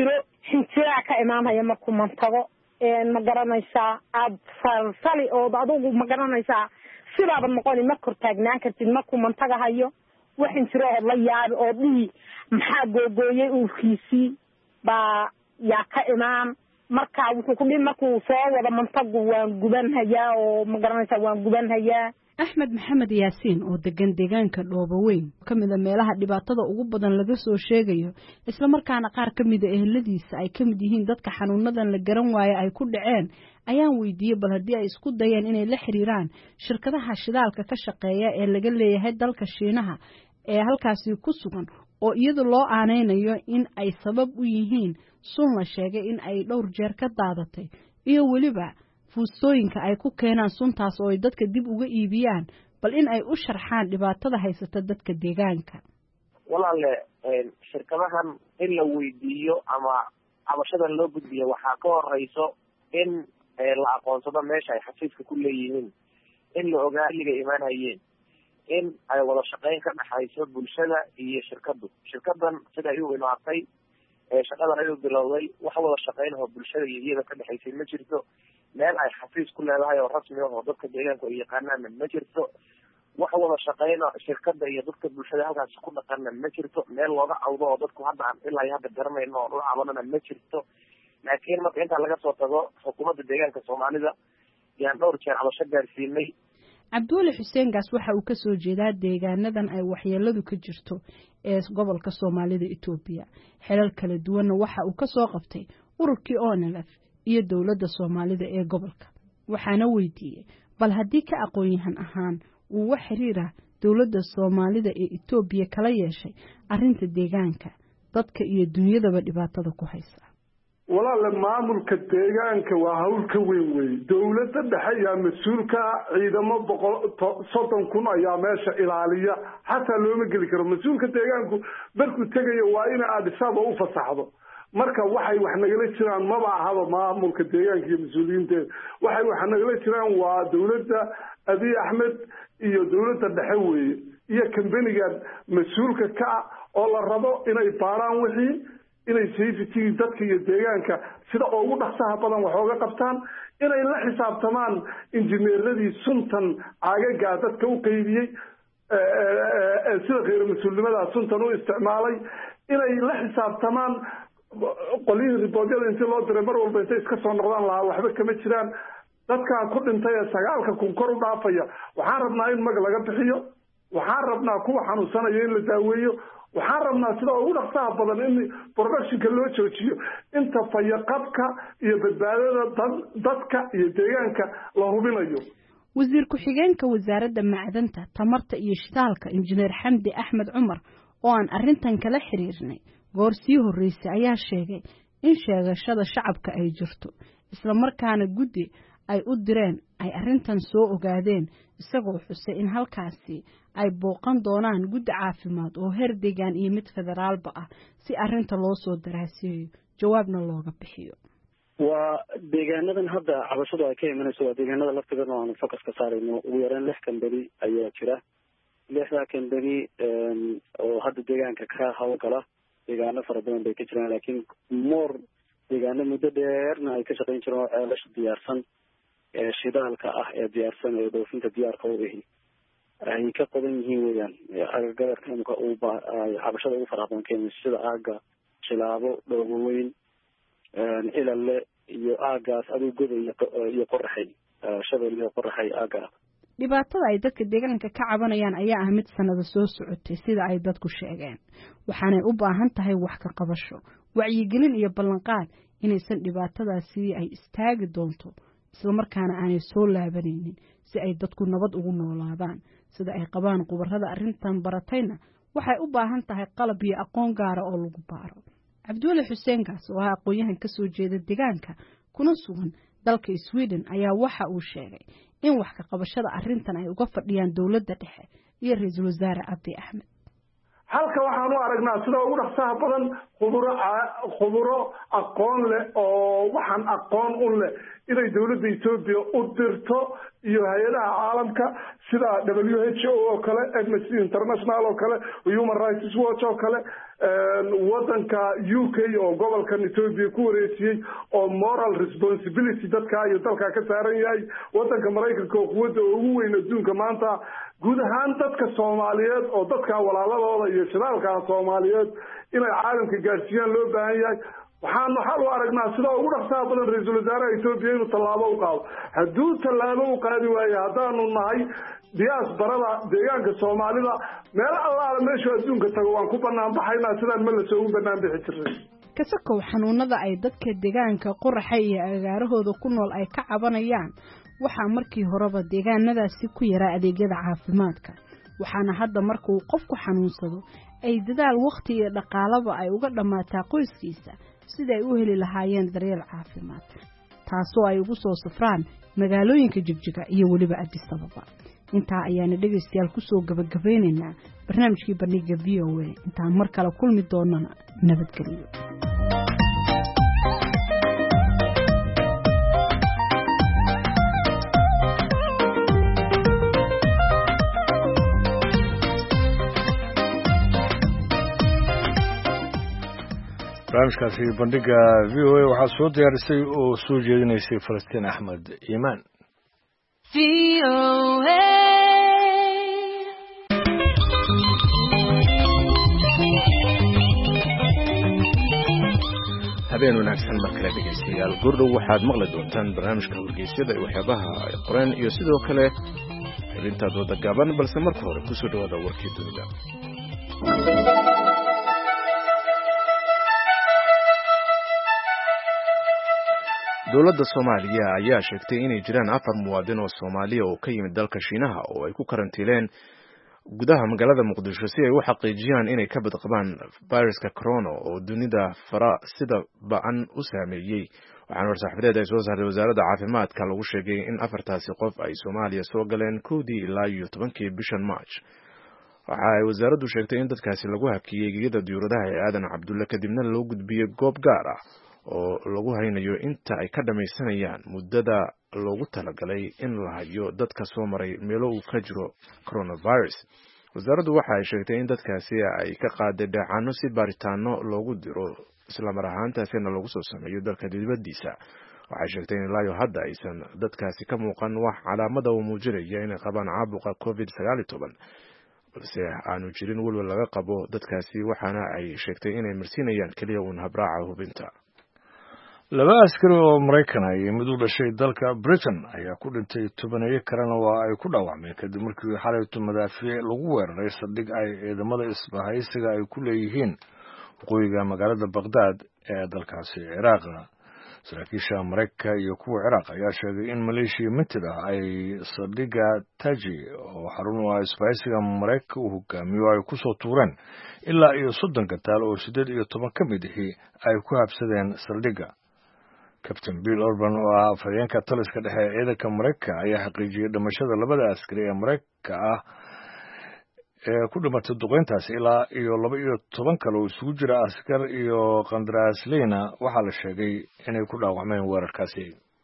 xinjiraa ka imaanhaya markuu mantago ma garanaysaa aad salsali ood adugu ma garanaysaa sidaaba noqoni ma kor taagnaan kartid markuu mantaga hayo wax xinjirahoo la yaabi oo dhihi maxaa googooyey uurkiisii baa yaa ka imaan marka wuxuu ku dhihi markuu soo wada mantagu waan gubanhayaa oo ma garanaysaa waan gubanhayaa axmed maxamed yaasiin oo degan deegaanka dhooboweyn ka mid a meelaha dhibaatada ugu badan laga soo sheegayo isla markaana qaar ka mid a eheladiisa ay ka mid yihiin dadka xanuunadan la garan waaye ay ku dhaceen ayaan weydiiyey bal haddii ay isku dayeen inay la xiriiraan shirkadaha shidaalka ka shaqeeya ee laga leeyahay dalka Shiinaha ee halkaasi ku sugan oo iyada loo aaneynayo in ay sabab u yihiin sun la sheegay in ay dhowr jeer ka daadatay iyo weliba fuustooyinka ay ku keenaan suntaas oo ay dadka dib uga iibiyaan bal in ay u sharxaan dhibaatada haysata dadka deegaanka. walaale shirkadahan in la weydiiyo ama cabashadan loo gudbiyo waxaa ka horeyso in la aqoonsado meesha ay xafiiska ku leeyihiin in la ogaa xilliga imaanayeen in ay wada shaqeyn ka dhaxayso bulshada iyo shirkadan sida ay u imaatay shaqadan ay u bilowday wax wada shaqeyn oo bulshada iyo iyada ka dhaxaysay ma jirto meel ay xafiis ku leedahay oo rasmi ah oo dadka deegaanka ay yaqaanaan ma jirto wax wada shaqeyn shirkada iyo dadka bulshada halkaas ku dhaqana ma jirto meel looga cawdo oo dadku hadda ilaa hadda garanayno oo u cabanana ma jirto laakiin marka inta laga soo tago xukuumadda deegaanka Soomaalida yaan dhowr jeer cabasho gaarsiinay. Cabdulle Xuseen gaas waxa uu ka soo jeedaa deegaanadan ay waxyeeladu ka jirto ee gobolka Soomaalida Itoobiya xilal kala duwan waxa uu ka soo qabtay ururkii ONLF iyo dawladda Soomaalida ee gobolka waxaana weydiiyay bal haddii ka aqoon-yahan ahaan uu wax xiriira dawladda Soomaalida ee Itoobiya kala yeeshay arrinta deegaanka dadka iyo dunyadaba dhibaatada ku haysa. walaal maamulka deegaanka waa hawl ka weyn weey dawladda dhexe ayaa mas'uulka ciidamo 130,000 ayaa meesha ilaaliya xataa looma geli karo mas'uulka deegaanku markuu tagayo waa in Addis Ababa u fasaxdo marka waxay wax nagala jiraan maba ahaba maamulka deegaanka iyo mas'uuliyiinta waxay wax nagala jiraan waa dawladda Abiy Ahmed iyo dawladda dhexe weey iyo kambaniga mas'uulka ka oo la rabo inay baaraan wixii inay safety dadka iyo deegaanka sida ugu dhaqsaha badan wax uga qabtaan inay la xisaabtamaan injineeradii suntan agaga dadka u qaybiyay sida qeyr mas'uulnimada suntan u isticmaalay inay la xisaabtamaan qolihii riboodada intii loo diray mar walba intay iska soo noqdaan lahaa waxba kama jiraan dadka ku dhintay 9,000 kor u dhaafaya waxaan rabnaa in mag laga bixiyo waxaan rabnaa kuwa xanuunsanaya in la daaweeyo waxaan rabnaa sida ugu dhaqsaha badan in productionka loo joojiyo inta fayaqabka iyo badbaadada dadka iyo deegaanka la hubinayo. wasiir ku-xigeenka wasaaradda macdanta tamarta iyo shidaalka injineer Xamdi Axmed Cumar oo aan arrintan kala xiriirnay goor sii horeysay ayaa sheegay in sheegashada shacabka ay jirto isla markaana guddi ay u direen ay arrintan soo ogaadeen isagoo xusay in halkaasi ay booqan doonaan guddi caafimaad oo heer deegaan iyo mid federaalba ah si arrinta loo soo daraasiyo jawaabna looga bixiyo. waa deegaanadan hadda cabashadu ay ka imanayso waa deegaanada laftigeeda oo aan focus ka saarayno ugu yaraan 6 kambani ayaa jira 6 kambani oo hadda deegaanka ka hawlgala deegaano fara badan bay ka jiraan laakiin deegaano muddo dheerna ay ka shaqayn jireen oo ceelasha diyaarsan shidaalka ah ee diyaarsan ee doofinta diyaarka u yahay ay ka qodan yihiin weeyaan agagaarka imka uu cabashada ugu farabadan keenay sida aaga Shilaabo Dhooboweyn ilaale iyo aagaas aduu goda iyo qoraxay Shabeelle iyo qoraxay aaga dhibaatada ay dadka deegaanka ka cabanayaan ayaa ah mid sanado soo socotay sida ay dadku sheegeen waxaanay u baahan tahay wax ka qabasho wacyigelin iyo ballanqaad inaysan dhibaatadaasi ay istaagi doonto isla markaana aanay soo laabanaynin si ay dadku nabad ugu noolaadaan sida ay qabaan qubarada arrintan baratayna waxay u baahan tahay qalab iyo aqoon gaar ah oo lagu baaro. Cabdulle Xuseen gaas oo ah aqoonyahan ka soo jeeda deegaanka kuna sugan dalka Sweden ayaa waxa uu sheegay in wax ka qabashada arrintan ay uga fadhiyaan dawladda dhexe iyo ra'iisul wasaare Abiy Ahmed. halka waxaan u aragnaa sida ugu dhaqsaha badan khuburo aqoon leh oo waxaan aqoon u leh inay dowladda Ethiopia u dirto iyo hay-adaha caalamka sida WHO oo kale, Amnesty International oo kale, Human Rights Watch oo kale, wadanka UK oo gobolkan Ethiopia ku wareejiyay oo moral responsibility dadka iyo dalka ka saaran yahay, wadanka Mareykanka oo quwadda ugu weyn adduunka maanta, guud ahaan dadka Soomaaliyeed oo dadka walaaladooda iyo shiraalka Soomaaliyeed inay caalamka gaarsiiyaan loo baahan yahay. waxaan u aragnaa sida ugu dhaqsaha badan ra'iisul wasaaraha Ethiopia inuu tallaabo u qaado. hadduu tallaabo u qaadi waayo haddaanu nahay diaasbarada deegaanka Soomaalida meel allaala meesha adduunka tago waan ku banaan baxaynaa sidaan ma la soo banaan bixi jiray. kasakow xanuunada ay dadka deegaanka qoraxa iyo agaarahooda ku nool ay ka cabanayaan waxaa markii horeba deegaanadaasi ku yaraa adeegyada caafimaadka, waxaana hadda markuu qofku xanuunsado ay dadaal waqti iyo dhaqaalaba ay uga dhamaataa qoyskiisa sida ay u heli lahaayeen daryeel caafimaad, taasoo ay ugu soo safraan magaalooyinka Jigjiga iyo waliba Addis Ababa. intaa ayaana dhageystayaal ku soo gabagabeynaynaa barnaamijkii bandhiga VOA. intaan mar kale kulmi doonana nabadgelyo. barnaamijkaasi bandhiga VOA waxaa soo diyaarisay oo soo jeedinaysay Falastiin Axmed Iimaan. habeen wanaagsan markale dhegeystayaal, gurdhow waxaad maqli doontaan barnaamijka wargeysyada iyo waxyaabaha ay qoreen iyo sidoo kale xubinta dooda gaaban, balse marka hore kusoo dhawaada warkii dunida. dowladda Soomaaliya ayaa sheegtay inay jiraan 4 muwaadin oo Soomaaliya oo ka yimid dalka Shiinaha oo ay ku karantiileen gudaha magaalada Muqdisho si ay u xaqiijiyaan inay ka badqabaan viruska corona oo dunida sida ba'an u saameeyay. waxaana war-saxaafadeed ay soo saartay wasaaradda caafimaadka lagu sheegay in 4taasi qof ay Soomaaliya soo galeen 1 ilaa 10 bishan March. waxa ay wasaaraddu sheegtay in dadkaasi lagu hakiyay geeyada diyaaradaha ee Aadan Cabdulle kadibna loo gudbiyay goob gaar ah oo lagu haynayo inta ay ka dhamaysanayaan muddada loogu talagalay in la hayo dadka soo maray meelo uu ka jiro coronavirus. wasaaraddu waxa ay sheegtay in dadkaasi ay ka qaaday dhacaano si baaritaano loogu diro isla mar ahaantaasina lagu soo sameeyo dalka dibaddiisa. waxay sheegtay in ilaa hadda aysan dadkaasi ka muuqan wax calaamada uu muujinaya inay qabaan caabuqa COVID-19, balse aanu jirin walwal laga qabo dadkaasi, waxaana ay sheegtay inay marsiinayaan kaliya uun habraaca hubinta. 2 askari oo Mareykan ah iyo mid u dhashay dalka Britain ayaa ku dhintay 10 kalena waa ay ku dhaawacmeen kadib markii xalaytu madaafiic lagu weeraray saldhig ay ciidamada isbahaysiga ay ku leeyihiin waqooyiga magaalada Baghdad ee dalkaasi Ciraaq. saraakiisha Mareykanka iyo kuwa Ciraaq ayaa sheegay in Maleeshiya mintid ah ay saldhigga Taji oo xarun u ah isbahaysiga Mareykanka uu hogaamiyo ay ku soo tuureen ilaa 30 gantaal oo 18 ka mid ahi ay ku habsadeen saldhigga. Captain Bill Orban oo ah afhayeenka taliska dhexe ee ciidanka Mareykanka ayaa xaqiijiyay dhimashada 2 askari ee Mareykanka ah ee ku dhimatay duqeyntaasi ilaa 12 kale oo isugu jira askar iyo qandaraasleyna waxaa la sheegay inay ku dhaawacmeen weerarkaasi.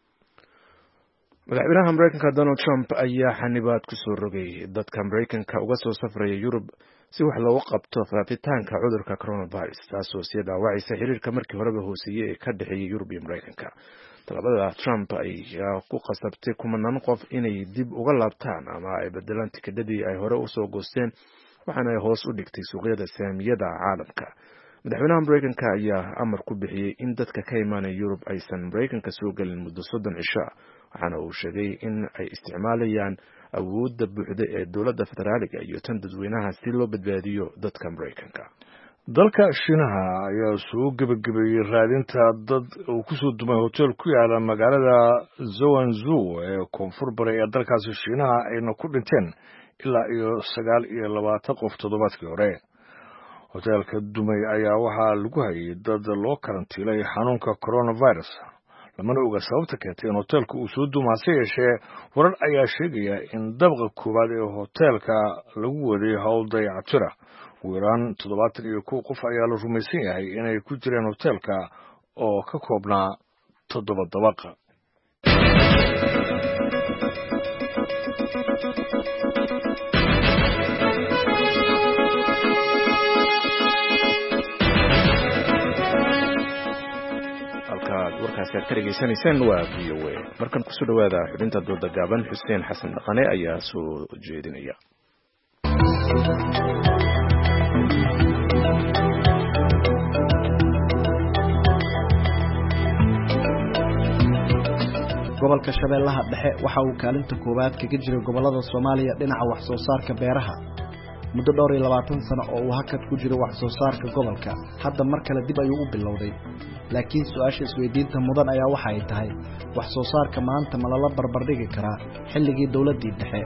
madaxweynaha Mareykanka Donald Trump ayaa xanibaad ku soo rogay dadka Mareykanka uga soo safraya Yurub si wax looga qabto faafitaanka cudurka coronavirus, taasoo sii dhaawacaysa xiriirka markii horeba hooseeyay ee ka dhexeeyay Yurub iyo Mareykanka. talabada Trump ayaa ku qasabtay kumanaan qof inay dib uga laabtaan ama ay bedelaan tikidhadii ay hore u soo goosteen, waxaana ay hoos u dhigtay suuqyada saamiyada caalamka. madaxweynaha Mareykanka ayaa amar ku bixiyay in dadka ka imaanaya Yurub aysan Mareykanka soo galin muddo 30 cisho, waxaana uu sheegay in ay isticmaalayaan awoodda buuxda ee dowladda federaaliga iyo tan dadweynaha si loo badbaadiyo dadka Mareykanka. dalka Shiinaha ayaa soo gabagabeeyay raadinta dad uu ku soo dumay hotel ku yaala magaalada Zhengzhou ee koonfur bari ee dalkaasi Shiinaha ayna ku dhinteen ilaa 29 qof toddobaadkii hore. hotelka dumay ayaa waxaa lagu hayay dad loo karantiilay xanuunka coronavirus, lamana oga sababta keentay in hotelka uu soo dumo. hase yeeshee warar ayaa sheegaya in dabqa koowaad ee hotelka lagu waday howl dayactira ugu yaraan 71 qof ayaa la rumaysan yahay inay ku jireen hoteelka oo ka koobnaa 7 dabaq. warkaasi aad ka dhegaysanaysaan waa VOA. markan kusoo dhawaada xubinta dooda gaaban xuseen xasan dhaqane ayaa soo jeedinaya. gobolka Shabeellaha Dhexe waxa uu kaalinta koowaad kaga jiray gobolada Soomaaliya dhinaca wax soo saarka beeraha muddo 20 sano oo uu hakad ku jiro wax soo saarka gobolka. hadda mar kale dib ayuu u bilowday, laakiin su'aasha isweydiinta mudan ayaa waxa ay tahay wax soo saarka maanta ma la barbar dhigi karaa xilligii dawladii dhexe.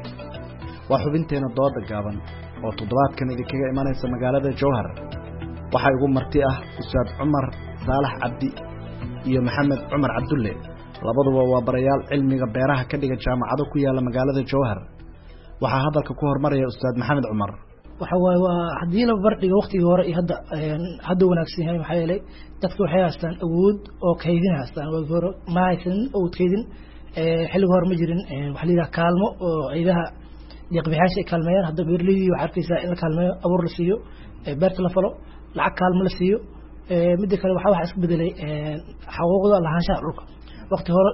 waa xubinteena dooda gaaban oo toddobaadkan idinkaga imanaysa magaalada Jowhar. waxa ugu marti ah Ustaad Cumar Saalax Cabdi iyo Maxamed Cumar Cabdulle, labaduba waa barayaal cilmiga beeraha ka dhiga jaamacado ku yaala magaalada Jowhar. waxa hadalka ku hormaraya Ustaad Maxamed Cumar. waxa waa hadii la bardhigo waqtigii hore iyo hadda wanaagsan yahay maxay yeelay dadku waxay haystaan awood oo kaydin haystaan waa hore ma haysan awood kaydin xilliga hore ma jirin waxa la yiraahdaa kaalmo oo ciidaha deeqbixiyaasha kaalmeeyaan. hadda beerleydu waxa arkaysaa in la kaalmeeyo abuur la siiyo beerta la falo lacag kaalmo la siiyo. mid kale waxa isku bedelay xuquuqda lahaanshaha dhulka. waqti hore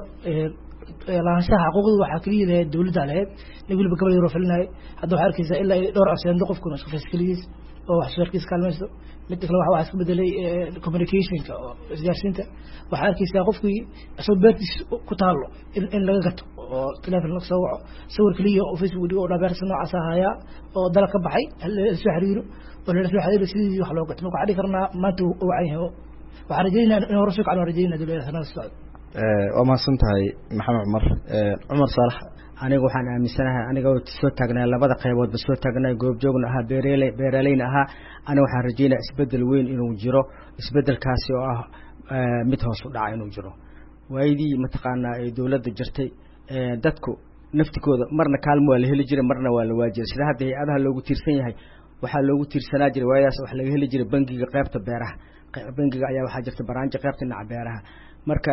lahaanshaha xuquuqda waxa kaliya leeyahay dawladda leeyahay nibilba gobol yaro filinay. hadda waxa arkaysaa ilaa dhowr asaan qofkuna isku faskiliis oo wax sharkiis kaalmaysto. mid kale waxa isku bedelay communication-ka oo isgaarsiinta. waxa arkaysaa qofkii asoo beertiis ku taalo in laga gato oo telefoon la soo waco sawir kaliya oo Facebook dhigo oo dhabeersan noocaas ahaya oo dal ka baxay soo xiriiro oo la soo xiriiro sidii wax loo gato. marka waxa karnaa maanta oo wacayho waxa rajaynaa in hore soo kacno rajaynaa dawladda sanad socod. waa maasan tahay Maxamed Cumar. Cumar Saalax, aniga waxaan aaminsanahay aniga oo soo taagnaa labada qaybood ba soo taagnaa goob joogna aha beeraleyna aha. aniga waxaan rajaynayaa isbedel weyn inuu jiro, isbedelkaasi oo ah mid hoos u dhaca inuu jiro. waayidii mataqaanaa ay dawladda jirtay dadku naftikooda marna kaalmo waa la heli jiray marna waa la waajiray. sida hadda hay'adaha loogu tiirsan yahay waxaa loogu tiirsanaa jiray waayaas wax laga heli jiray bangiga qaybta beeraha. bangiga ayaa waxaa jirta baraanjo qaybta dhinaca beeraha. marka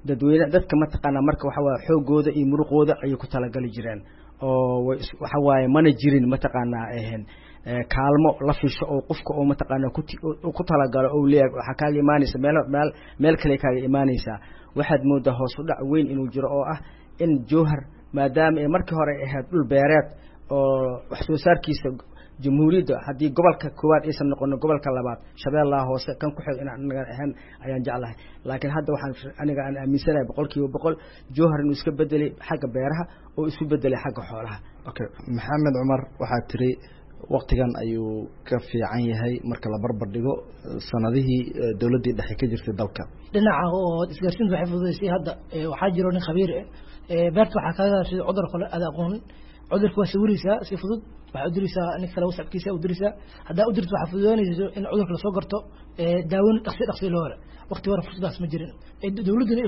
dadka mataqaanaa marka waxa waa xoogooda iyo muruqooda ay ku talagali jireen oo waxa waaye mana jirin mataqaanaa kaalmo la fisho oo qofka oo mataqaanaa ku talagalo oo leeyahay waxa kaaga iimaanaysa meel kale kaaga iimaanaysa. waxaad moodaa hoos u dhac weyn inuu jiro oo ah in Jowhar maadaama ay markii hore ahayd dhul beereed oo wax soo saarkiisa jamhuuriyadda haddii gobolka koowaad aysan noqon gobolka labaad Shabeellaha Hoose kan ku xig in anaga ahaan ayaan jeclahay. laakiin hadda waxaan aniga aan aaminsanahay 100% Jowhar inuu iska bedelay xagga beeraha oo isu bedelay xagga xoolaha. okay Maxamed Cumar waxaa tiri waqtigan ayuu ka fiican yahay marka la barbar dhigo sanadihii dawladii dhexe ka jirtay dalka. dhinaca oo isgaarsiintu waxay fududeysay hadda waxaa jiro nin khabiir beerta waxa kaga sida cudur kale aad aqoon cudurku waa sawiraysaa si fudud waxa u diraysaa nin kale wasabkiisa u diraysaa hadda u dirto waxa fududeynayso in cudurka la soo garto daawan dhaqsi loo helo. waqti hore fursadaas ma jirin. dawladuna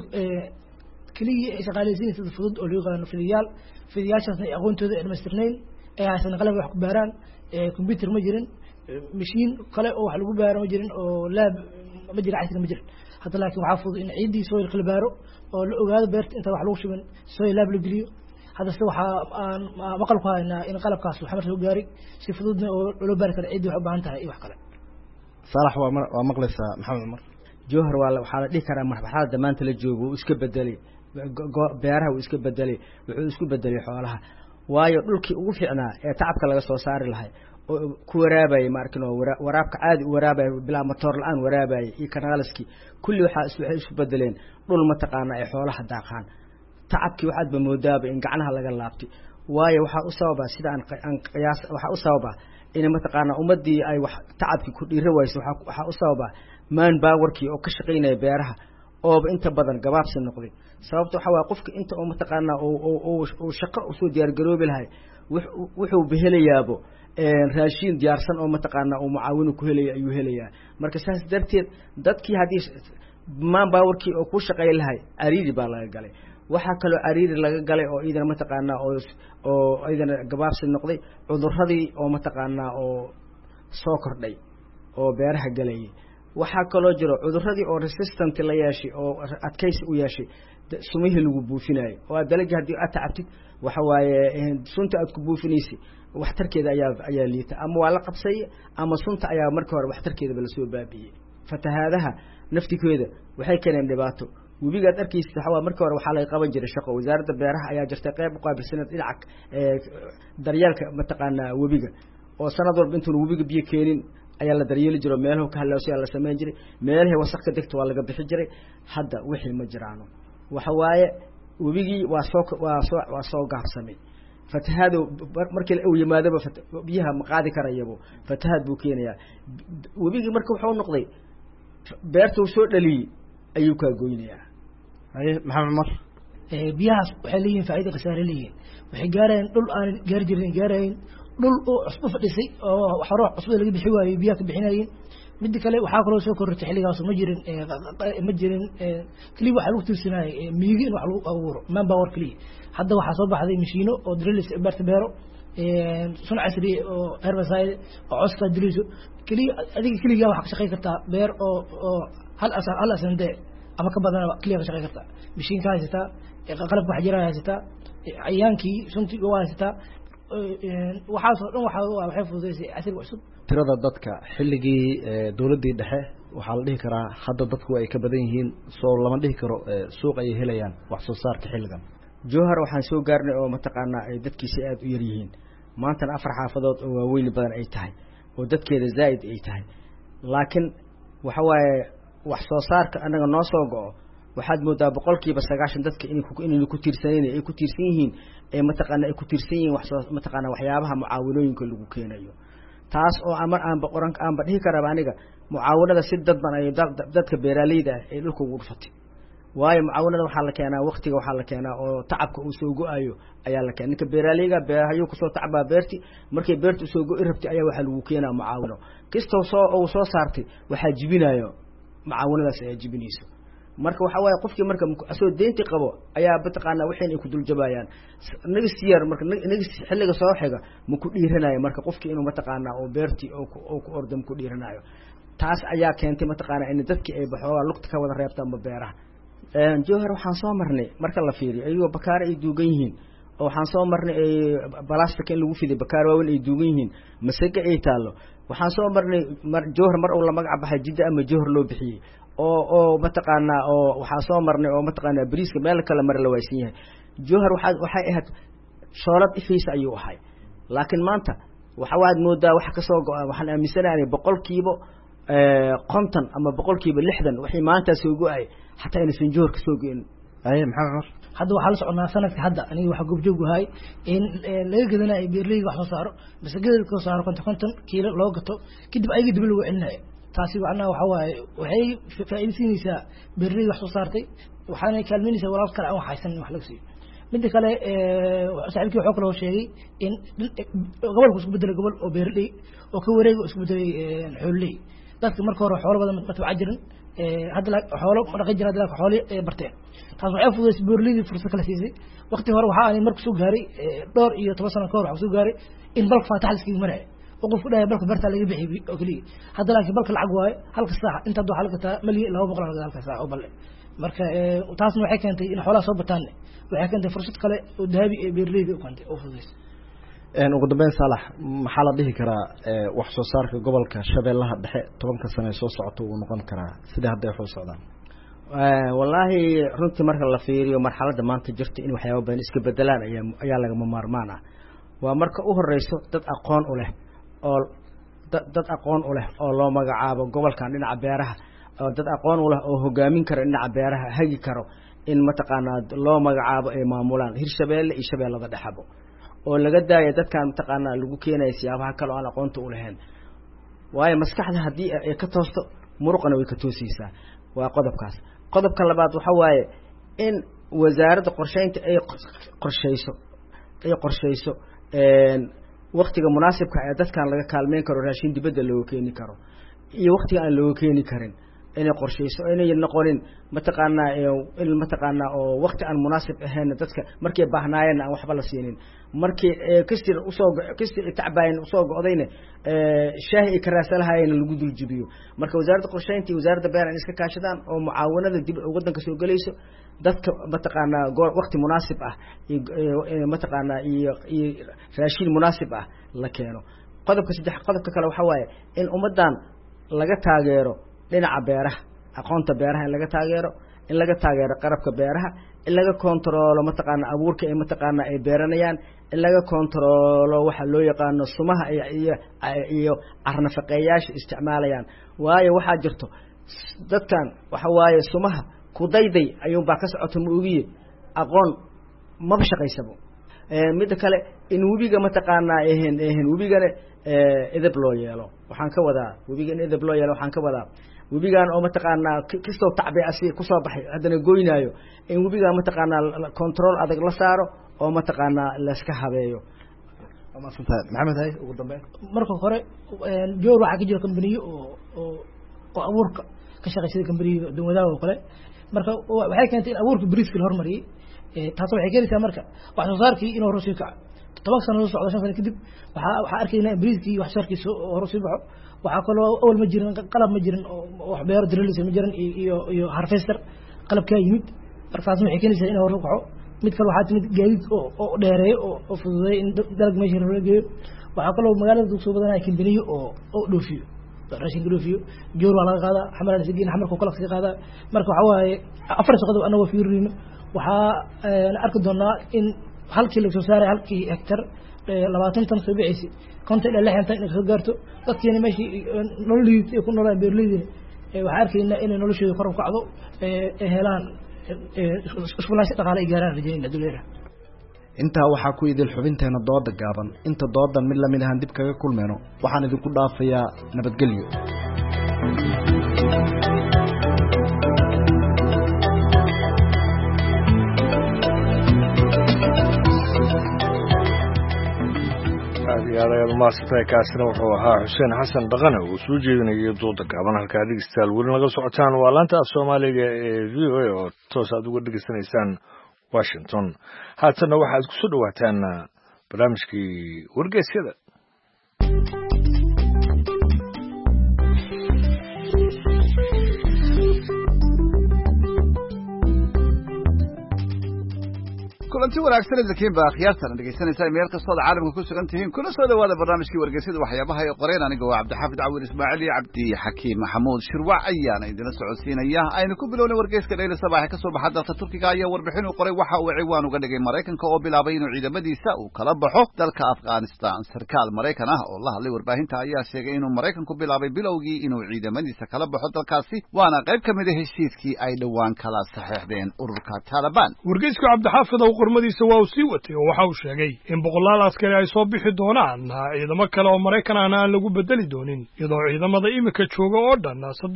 kaliya ay shaqaaleysiinaysa fudud oo loo yaqaan fidiyaashaasna aqoontooda dhammaystirnayn aysan qalab wax ku baaraan computer ma jirin machine kale oo wax lagu baaro ma jirin oo lab ma jira casri ma jirin. hadda laakiin waxa fudud in ciidii soo kala baaro oo la ogaado beerta inta wax lagu shubin soo lab la geliyo. hadda waxa aan maqal ku haynaa in qalabkaas waxa soo gaaray si fududna oo loo baari karo ciidii wax u baahan tahay iyo wax kale. Saalax waa maqlaysaa Maxamed Cumar. Jowhar waxa la dhihi karaa marxaladda maanta la joogo uu iska bedelay beeraha uu iska bedelay wuxuu isku bedelay xoolaha. waayo dhulkii ugu fiicnaa ee tacabka laga soo saari lahay oo ku waraabay markino waraabka caadi u waraabay bilaa matoor la'aan waraabay iyo kanaaliski kulli waxay isku bedeleen dhul mataqaana ay xoolaha daaqaan. tacabkii waxaad ba moodaaba in gacnaha laga laabtay. waayo waxa u sababa sida aan qiyaas waxa u sababa in mataqaana ummadii ay wax tacabkii ku dhiiri wayso waxa u sababa man powerkii oo ka shaqeynaya beeraha oo inta badan gabaabsi noqday. sababta waxa waa qofka inta oo mataqaana oo shaqo u soo diyaar garoobi lahay wuxuu behelayaabo raashin diyaarsan oo mataqaana oo mucaawin ku helaya ayuu helayaa. marka saas darteed dadkii hadii man powerkii oo ku shaqeey lahay ariidi baa laga galay. waxa kale oo ariiri laga galay oo idin mataqaana oo idin gabaabsi noqday cuduradii oo mataqaana oo soo kordhay oo beeraha galayay waxaa kaloo jiro cuduradii oo resistant la yeeshay oo adkaysi u yeeshay sumihii lagu buufinayo oo dalagii haddii aad tacabtid waxa waaye sunta aad ku buufinaysa waxtarkeeda ayaa liita ama waa la qabsay ama sunta ayaa markii hore waxtarkeeda la soo baabiyay fatahaadaha naftigeeda waxay keeneen dhibaato webigaad arkaysid waxa markii hore waxaa laga qaban jiray shaqo wasaaradda beeraha ayaa jirtay qayb u qaabilsanad dhinaca daryeelka mataqaanaa webiga oo sanad walba intuu webiga biyo keenin ayaa la daryeeli jiray meelaha ka halawsay la sameyn jiray meelaha wasaq ka degto waa laga bixi jiray hadda wixii ma jiraano waxa waaye webigii waa soo gaabsamay fatahaadu markii uu yimaadaba biyaha ma qaadi karayabo fatahaad buu keenayaa webigii marka wuxuu noqday beerta soo dhaliyay ayuu ka goynayaa maxamed mar biyahaas waxay leeyihiin faa'iido khasaare leeyihiin waxay gaareen dhul aan gaar jirin gaareen dhul oo cusbo fadhisay oo xaro cusbo laga bixi waayay biyaha ka bixinayeen mid kale waxaa kaloo soo korortay xilligaas ma jirin kaliya waxa lagu tiirsanayay miyiga in wax lagu abuuro man power kaliya hadda waxaa soo baxday mashiino oo drills beerta beero sun casri oo herbicide oo coska drilliso kaliya adiga kaliya waxa ka shaqeyn kartaa beer oo hal asande ama ka badan kaliya ka shaqeyn kartaa mashiinka haysata qalabka wax jira haysata cayaankii sunti waa haysata waxaasoo dhan waxay fududeysay casriga cusub tirada dadka xilligii dawladdii dhexe waxaa la dhihi karaa hadda dadku ay ka badan yihiin soo lama dhihi karo suuq ay helayaan wax soo saarka xilligan jowhar waxaan soo gaarnay oo mataqaanaa ay dadkiisa aad u yar yihiin maantana 4 xaafadood oo waaweyn badan ay tahay oo dadkeeda zaid ay tahay laakiin waxa waaye wax soo saarka anaga noo soo go'o waxaad moodaa 90% dadka inay ku tiirsan yihiin ee mataqaanaa ay ku tiirsan yihiin wax soo mataqaanaa waxyaabaha mucaawinooyinka lagu keenayo taas oo aan dhihi karaa aniga mucaawinada si dadban ay dadka beeraleyda ay dhulka ugu dhufatay waayo mucaawinada waxaa la keenaa waqtiga waxaa la keenaa oo tacabka uu soo go'ayo ayaa la keenaa ninka beeraleyga beerahayo ku soo tacbaa beerti markay beertu soo go'i rabtay ayaa waxa lagu keenaa mucaawino kastoo soo saartay waxaa jibinayo mucaawinadaas ayaa jibinayso marka waxa waaye qofkii marka soo deynti qabo ayaa bataqaana waxay ku dul jabayaan nagisiyar marka nagis xilliga soo xiga ma ku dhiiranayo marka qofkii inuu mataqaana oo beerti oo ku ordam ku dhiiranayo taas ayaa keentay mataqaana in dadkii ay baxooga lugta ka wada reebtaan beeraha jowhar waxaan soo marnay marka la fiiriyo ayuu bakaar ay duugan yihiin oo waxaan soo marnay plastic in lagu fiday bakaar waaweyn ay duugan yihiin masaga ay taalo waxaan soo marnay jowhar mar uu la magac baxay jidda ama jowhar loo bixiyay oo mataqaana oo waxaa soo marnay oo mataqaana bariiska meel kale mar la waysan yahay jowhar waxay ahayd shoolad ifiisa ayuu ahay laakiin maanta waxa moodaa wax ka soo go'an waxaan aaminsanahay boqolkiiba 50 ama boqolkiiba 60 wixii maanta soo go'ay hataa inay sinjoor ka soo go'in maxamed hadda waxaa la soconaa sanadka hadda aniga waxa goobjoog ahay in laga gadanayo beerleyga wax soo saaro masagada ka soo saaro 50 kiilo loo gato kadib ayaga dib lagu celinayo taasi waxna waxa waaye waxay faa'iideysanaysaa beerleyga wax soo saartay waxaana kaalmeynaysaa walaal kale aan wax haysan wax laga siiyo mid kale saaxiibkii wuxuu kale sheegay in gobolku isku bedelay gobol oo beerley oo ka wareego isku bedelay xooley dadka marka hore xoolo badan ma tabca jirin hadda xoolo ma dhaqan jirin dadka xoolo barteen taas waxay fududeysay beerleyda fursad kala siisay waqti hore waxa aan markuu soo gaaray dhowr iyo 10 sano ka hor waxa soo gaaray in balka faatax iskiga maray وقف ده بالك برتا اللي يبيع أكلي هذا لكن بالك العقواي هلك الساعة أنت دو حلقة ملي لو بقول هلك الساعة وبل مركا وتاسم وحكي أنت إن حولا صوب تاني وحكي أنت فرصة كلا وذهبي بيرليد وكنت أوفيس ugu dambeyn Saalax maxaa la dhihi karaa wax soo saarka gobolka Shabeellaha Dhexe 10 sano soo socoto uu noqon karaa sida hadda ay socdaan wallahi runtii marka la fiiriyo marxaladda maanta jirta in waxyaabo badan iska bedelaan ayaa laga maarmaan ah waa marka u horeyso dad aqoon u leh oo loo magacaabo gobolkan dhinaca beeraha oo dad aqoon u leh oo hogaamin kara dhinaca beeraha hagi karo in mataqaanaa loo magacaabo ay maamulaan Hirshabeelle iyo Shabeellada Dhexebo oo laga daayo dadkan mataqaanaa lagu keenay siyaabaha kale oo aan aqoonta u lahayn waayo maskaxda hadii ay ka toosto muruqana way ka toosaysaa waa qodobka labaad waxa waaye in wasaaradda qorsheynta ay qorsheyso waqtiga munaasibka ee dadkan laga kaalmeyn karo raashin dibadda loo keeni karo iyo waqtiga aan loo keeni karin inay qorsheyso inay noqonin mataqaanaa in mataqaanaa oo waqti aan munaasib ahayn dadka markay baahnaayeen aan waxba la siinin markii kasii tacbaayin usoo go'dayna shaahi ay ka raasalahaayeen lagu dul jibiyo marka wasaaradda qorsheynta iyo wasaaradda beeraha in iska kaashadaan oo mucaawanada dib waddanka soo gelayso dadka mataqaanaa waqti munaasib ah mataqaanaa iyo raashin munaasib ah la keeno qodobka kale waxa waaye in ummadan laga taageero dhinaca beeraha aqoonta beeraha in laga taageero in laga taageero qarabka beeraha in laga kontrolo mataqaana abuurka ay mataqaana ay beeranayaan in laga kontrolo waxa loo yaqaano sumaha iyo arnafaqeeyaasha isticmaalayaan waayo waxa jirto dadkan waxa waaye sumaha ku dayday ayuu baa ka socoto muugiye aqoon ma shaqaysabo mid kale in webiga mataqaana webigana idab loo yeelo waxaan ka wadaa webiga in idab loo yeelo waxaan ka wadaa webigan oo mataqaana kastoo tacbi asi ku soo baxay hadana goynaayo in webiga mataqaana control adag la saaro oo mataqaana la iska habeeyo maxamed hay ugu dambeyn marka hore joor waxa ka jira company oo abuurka ka shaqeeya company dawladda oo kale marka waxay keentay in abuurka bariiska la hormariyay taas waxay keenaysaa marka wax soo saarkii inuu hoos u kaco 10 sano soo socdo 5 sano kadib waxa arkaynaa bariiskii wax soo saarkiisa hoos u baxo waxa kale oo awal ma jirin qalab ma jirin oo wax beero drilling ma jirin iyo harvester qalab ka yimid markaas waxay keenaysaa inuu hoos u kaco mid kale waxa timid gaadiid oo dheereeyo oo fududeey in dalag meesha laga geeyo waxa kale oo magaalada soo badanaya kambaniyo oo dhoofiyo raashin dhoofiyo joor wala qaada xamalaan sigiin xamarka kala ka qaada marka waxa waaye afar shaqado anagu fiirino waxa arki doonaa in halkii laga soo saaray halkii hektar 20 tan soo bixisi konta ilaa 60 tan in soo gaarto dadkeena meeshii nololiid ay ku noolaan beerleyda waxa arkaynaa in noloshooda kor u kacdo helaan isku dhaqaale ay gaaraan rajayna duleera intaa waxaa ku idil xubinteena dooda gaaban inta doodan mid lamid ahaan dib kaga kulmeyno waxaan idinku dhaafayaa nabadgelyo aad maasantay kaasina wuxuu ahaa xuseen xasan dhaqane uu soo jeedinayay dooda gaaban halkaa dhegeystayaal weli naga socotaan waa laanta af soomaaliga ee v o a oo toos aad uga dhegeysanaysaan washington haatanna waxaad ku soo dhawaataan barnaamijkii wargeysyada kulanti wanaagsan idinkiin baa khiyaartan dhegeysanaysaa meel kastoo caalamka ku sugan tihiin kuna soo dhawaada barnaamijkii wargeysyada waxyaabaha ay qoreen aniga waa cabdixaafid cawil ismaaciil iyo cabdi xakiim maxamuud shirwac ayaana idinla socodsiinaya aynu ku bilowna wargeyska dhayla sabaaxe ka soo baxa dalka turkiga ayaa warbixin u qoray waxa uu ciwaan uga dhigay maraykanka oo bilaabay inuu ciidamadiisa uu kala baxo dalka afghanistan sarkaal maraykan ah oo la hadlay warbaahinta ayaa sheegay inuu maraykanku bilaabay bilowgii inuu ciidamadiisa kala baxo dalkaasi waana qayb ka mid ah heshiiskii ay dhowaan kala saxeexdeen ururka Taliban wargeyska cabdixaafid qormadiisa waa uu sii watay oo waxa uu sheegay in boqolaal askari ay soo bixi doonaan ciidamo kale oo Maraykan aan lagu bedeli doonin iyadoo ciidamada imika jooga oo dhan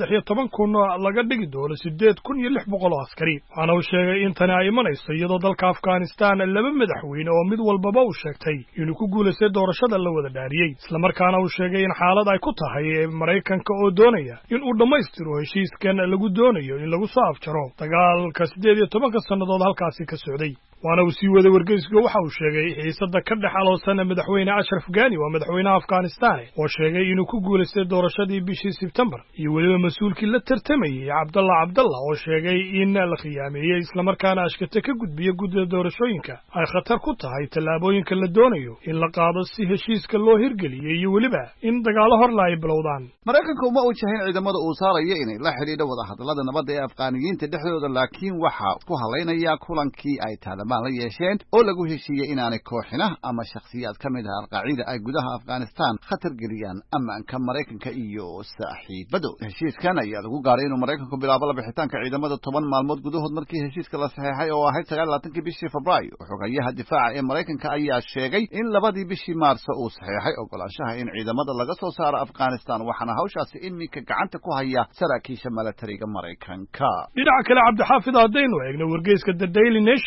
13,000 laga dhigi doono 8,600 askari waxaana uu sheegay in tani ay imanayso iyadoo dalka Afghanistan laba madaxweyne oo mid walbaba uu sheegtay inuu ku guuleystay doorashada la wada dhaariyay isla markaana uu sheegay in xaalad ay ku tahay Maraykanka oo doonaya in uu dhameystiro heshiiskan lagu doonayo in lagu soo afjaro dagaalka 18 sanadood halkaasi ka socday waana uu sii waday wargeyska waxa uu sheegay xiisada ka dhaxaloosan madaxweyne Ashraf Ghani waa madaxweynaha Afghanistan oo sheegay inuu ku guuleystay doorashadii bishii September iyo waliba mas'uulkii la tartamayay Abdullah oo sheegay in la khiyaameeyay isla markaana ashkata ka gudbiyay guddiga doorashooyinka ay khatar ku tahay tallaabooyinka la doonayo in la qaado si heshiiska loo hirgeliyo iyo waliba in dagaalo hor la ay bilowdaan Maraykanku ma uu jahin ciidamada uu saarayo inay la xiriidho wada hadallada nabadda ee Afgaaniyiinta dhexdooda laakiin waxa ku haleynaya kulankii ay Taliban la yeesheen oo lagu heshiiyay inaanay kooxina ama shakhsiyaad ka mid ah al-Qaacida ay gudaha Afghanistan khatar geliyaan ammaanka Maraykanka iyo saaxiibado heshiiskan ayaa lagu gaaray inuu Maraykanku bilaabo la bixitaanka ciidamada 10 maalmood gudahood markii heshiiska la saxeexay oo ahayd 29 bishii Febraayo xogayaha difaaca ee Maraykanka ayaa sheegay in labadii bishii Maarso uu saxeexay ogolaanshaha in ciidamada laga soo saaro Afghanistan waxaana hawshaasi imika gacanta ku haya saraakiisha militariga Maraykanka dhinaca kale cabdixaafid hadaynu eegno wargeyska The Daily Nation ee ka soo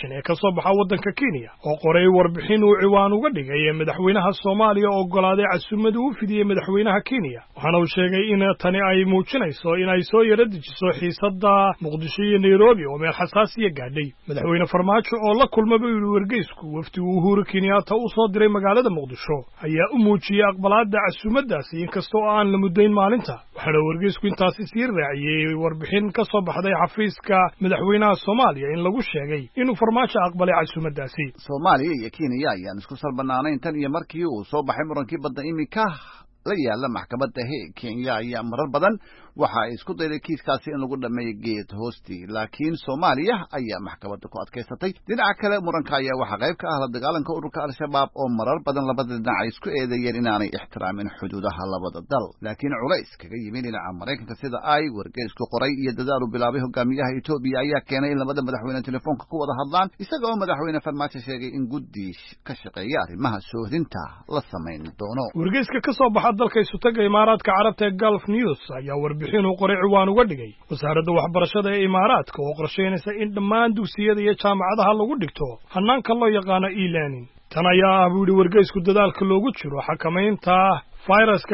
soo baxa waddanka Kenya oo qoray warbixin uu ciwaan uga dhigay madaxweynaha Soomaaliya oo ogolaaday casuumada uu fidiyay madaxweynaha Kenya waxaana uu sheegay in tani ay muujinayso in ay soo yara dejiso xiisadda Muqdisho iyo Nairobi oo meel xasaasiya gaadhay madaxweyne Farmaajo oo la kulmay wargeysku wafdi Uhuru Kenyatta uu soo diray magaalada Muqdisho ayaa u muujiyay aqbalaadda casuumadaasi inkastoo aan la mudayn maalinta waxaana wargeysku intaasi sii raaciyay warbixin ka soo baxday xafiiska madaxweynaha Soomaaliya in lagu sheegay inuu Farmaajo aqbalay casuumadaasi Soomaaliya iyo Kenya ayaan isku salbanaanayn tan iyo markii uu soo baxay murankii badda imika la yaala maxkamadda Kenya ayaa marar badan waxa ay isku dayday kiiskaasi in lagu dhameeyo geed hoostii laakiin Soomaaliya ayaa maxkamadda ku adkaysatay dhinaca kale muranka ayaa waxa qayb ka ah la dagaalanka ururka Al-Shabaab oo marar badan labada dhinac ay isku eedeeyeen inaanay ixtiraamin xuduudaha labada dal laakiin culays kaga yimid dhinaca Mareykanka sida ay wargeysku qoray iyo dadaal u bilaabay hogaamiyaha Itoobiya ayaa keenay in labada madaxweyne telefoonka ku wada hadlaan isagoo madaxweyne Farmaajo sheegay in guddi ka shaqeeya arrimaha soohdinta la sameyn doono wargeyska ka soo baxa dalka Isutaga Imaaraadka Carabta ee Gulf News ayaa warbixin uu qoray ciwaan uga dhigay wasaaradda waxbarashada ee Imaaraadka oo qorsheynaysa in dhammaan dugsiyada iyo jaamacadaha lagu dhigto hanaanka loo yaqaan e-learning tan ayaa ah buuri wargeysku dadaalka loogu jiro xakamaynta fayraska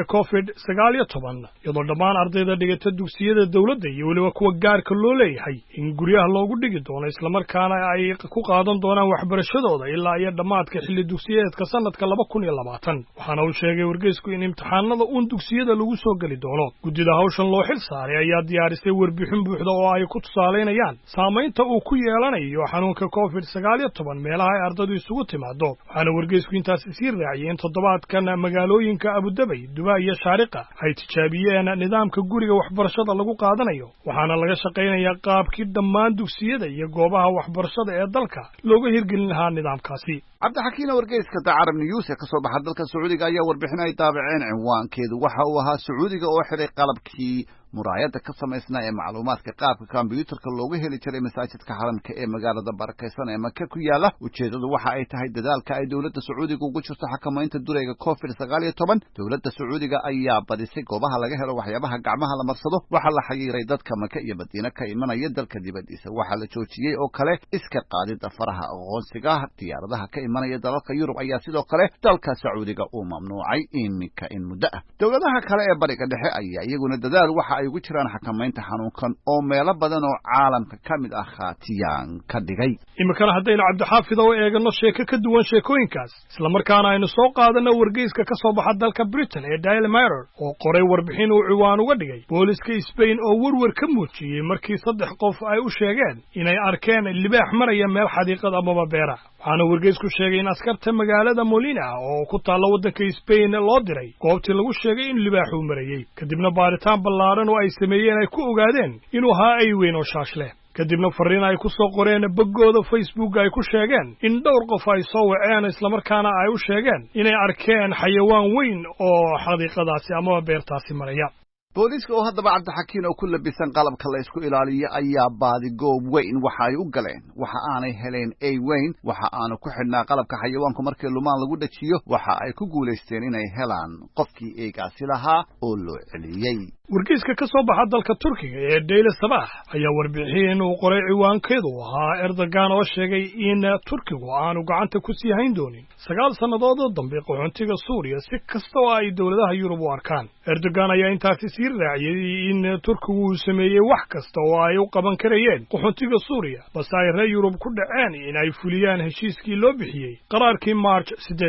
COVID-19 iyadoo dhammaan ardayda dhigata dugsiyada dawladda iyo waliba kuwa gaarka loo leeyahay in guryaha loogu dhigi doono isla markaana ay ku qaadan doonaan waxbarashadooda ilaa iyo dhammaadka xilli dugsiyeedka sanadka 2020 waxaana uu sheegay wargeysku in imtixaanada uun dugsiyada lagu soo geli doono guddida hawshan loo xil saaray ayaa diyaarisay warbixin buuxda oo ay ku tusaaleynayaan saamaynta uu ku yeelanayo xanuunka COVID-19 meelaha ay ardaydu isugu timaado waxaana wargeysku intaasi sii raaciyay in toddobaadkan magaalooyinka Dubai iyo Shaariqa ay tijaabiyeen nidaamka guriga waxbarashada lagu qaadanayo waxaana laga shaqeynayaa qaabkii dhammaan dugsiyada iyo goobaha waxbarashada ee dalka looga hirgelin lahaa nidaamkaasi cabdixakiin wargeyska Arab News ee ka soo baxa dalka Sacuudiga ayaa warbixin ay daabaceen cinwaankeedu waxa uu ahaa Sacuudiga oo xiray qalabkii muraayada ka samaysnaa ee macluumaadka qaabka kombiyuutarka loogu heli jiray masaajidka xaramka ee magaalada barakeysan ee Makka ku yaala ujeedadu waxa ay tahay dadaalka ay dawladda Sacuudiga ugu jirto xakamaynta durayga COVID-19 dawladda Sacuudiga ayaa badisay goobaha laga helo waxyaabaha gacmaha la marsado waxa la xayiray dadka Makka iyo Madiina ka imanaya dalka dibadiisa waxa la joojiyay oo kale iska qaadida faraha aqoonsiga diyaaradaha ka imanaya dalalka Yurub ayaa sidoo kale dalka Sacuudiga uu mamnuucay imika in muddo ah dawladaha kale ee bariga dhexe ayaa iyaguna dadaal waxa ugu jiraan xakamaynta xanuunkan oo meelo badan oo caalamka kamid ah khaatiyaan ka dhigay imikana haddaynu cabdixaafid oo eegano sheeko ka duwan sheekooyinkaas isla markaana aynu soo qaadano wargeyska ka soo baxa dalka Britain ee Daily Mirror oo qoray warbixin uu ciwaan uga dhigay booliska Spain oo warwar ka muujiyay markii 3 qof ay u sheegeen inay arkeen libaax maraya meel xadiiqad ama beera waxaana wargeysku sheegay in askarta magaalada Molina oo ku taala waddanka Spain loo diray goobtii lagu sheegay in libaaxu marayay kadibna baaritaan ballaaran oo ay sameeyeen ay ku ogaadeen inuu ahaa ay weyn oo shaashle kadibna fariin ay ku soo qoreen boggooda Facebook ay ku sheegeen in dhowr qof ay soo waceen isla markaana ay u sheegeen inay arkeen xayawaan weyn oo xadiiqadaasi ama beertaasi maraya booliska oo haddaba cabdixakiin oo ku labisan qalabka la isku ilaaliyo ayaa baadi goob weyn waxa ay u galeen waxa aanay heleen ay weyn waxa aanu ku xidhnaa qalabka xayawaanku markii lumaan lagu dhajiyo waxa ay ku guulaysteen inay helaan qofkii eegaasi lahaa oo loo celiyey wargeyska ka soo baxa dalka Turkiga ee Daily Sabah ayaa warbixin uu qoray ciwaankeedu ahaa Erdogan oo sheegay in Turkigu aanu gacanta ku sii hayn doonin 9 sannadood oo dambe qaxoontiga Suuriya si kasta oo ay dawladaha Yurub u arkaan Erdogan ayaa intaasi sii raaciyay in Turkigu uu sameeyay wax kasta oo ay u qaban karayeen qaxoontiga Suuriya balse ay reer Yurub ku dhaceen in ay fuliyaan heshiiskii loo bixiyay qaraarkii March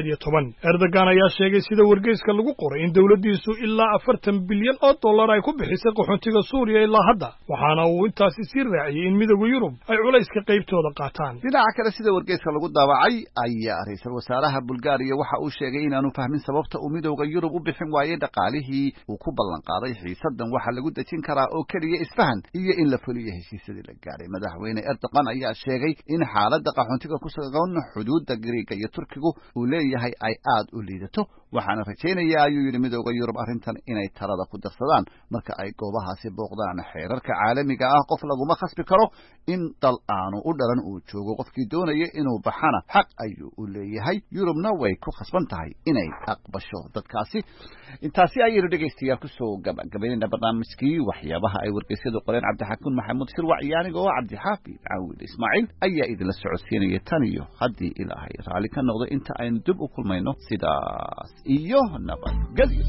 18 Erdogan ayaa sheegay sida wargeyska lagu qoray in dawladdiisu ilaa 40 bilyan oo dollar ay ku bixisay qaxoontiga Suuriya ilaa hadda waxaana uu intaasi sii raaciyay in midowga Yurub ay culayska qaybtooda qaataan dhinaca kale sida wargeyska lagu daabacay ayaa ra'iisul wasaaraha Bulgaariya waxa uu sheegay inaanu fahmin sababta uu midowga Yurub u bixin waayay dhaqaalihii uu ku ballan qaaday xiisadan waxa lagu dejin karaa oo kaliya isfahan iyo in la fuliyo heshiisyadii la gaaray madaxweyne Erdogan ayaa sheegay in xaaladda qaxoontiga ku sugan xuduudda Greega iyo Turkigu uu leeyahay ay aad u liidato waxaana rajaynayaa ayuu yidhi midooda Yurub arrintan inay talada ku darsadaan marka ay goobahaasi booqdaan. xeerarka caalamiga ah qof laguma khasbi karo in dal aanu u dhalan uu joogo. qofkii doonaya inuu baxana xaq ayuu u leeyahay. Yurubna way ku khasban tahay inay aqbasho dadkaasi. intaasi ayaynu dhegaystayaal kusoo gabagabaynayna barnaamijkii waxyaabaha ay wargeysyadu qoreen. cabdixakiin maxamuud shirwac iyo anigoo cabdixaafid caawil ismaaciil ayaa idinla socodsiinaya tan iyo haddii ilaahay raalli ka noqdo inta aynu dib u kulmayno sidaas iyo nabadgelyo.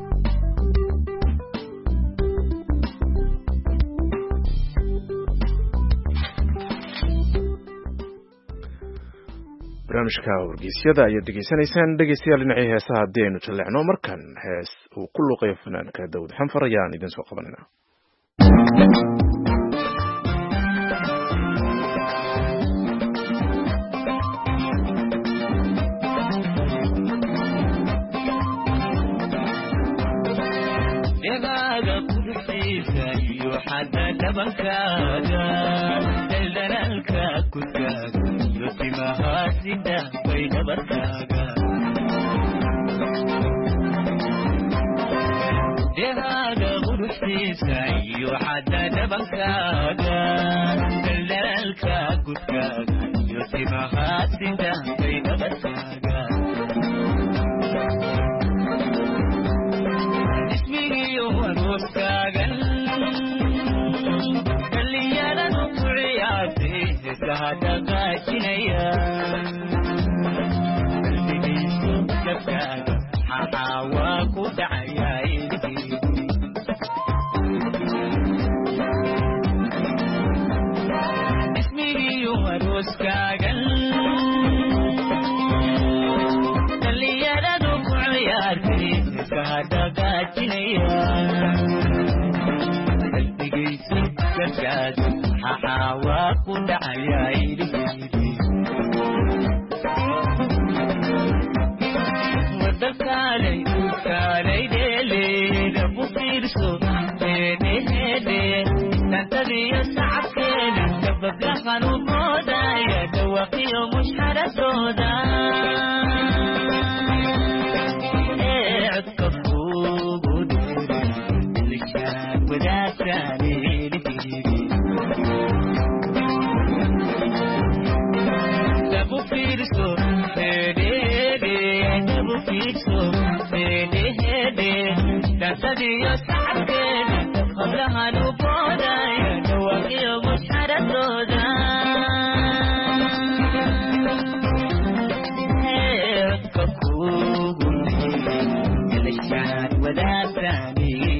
barnaamijka wargeysyada ayaad degeysanaysaan. dhegeystayaal dhinacii heesaha haddii aynu jalleecno markan hees uu ku luuqayo fanaanka Daawud Xanfar ayaan idin soo qabanayna. mahasida wayna barkaaga dehaaga quruxdiisa iyo xadda dhabankaaga daldalaalka gudkaaga iyo timahasida wayna barkaaga ismigiyo arooskaagan kaliyaalanu ku ciyaartay heesahada qaajinaya qalbigiisu jabkaaga xaxaa waa ku dhacayaa ismigiyo arooskaagan kaliyaalanu ku ciyaartay heesahada qaajinaya qalbigiisu jabkaaga xaxaa waa ku dhacayaa wadalkaalay kaalay dheeleeda ku fiirso heedheheedhe dantadiyo sacabkeeda gabadha xanuunkoodaaya dhawaqiyo mushxaradooda codka kuugu dheere lishaan wadaagtaaneen dabu fiirso heedheheedhe dabu fiirso heedheheedhe dantadiyo sacabkeeda hablahan u boodaya dhawaqiyo mushxaradooda codka kuugu dheere lishaan wadaagtaaneen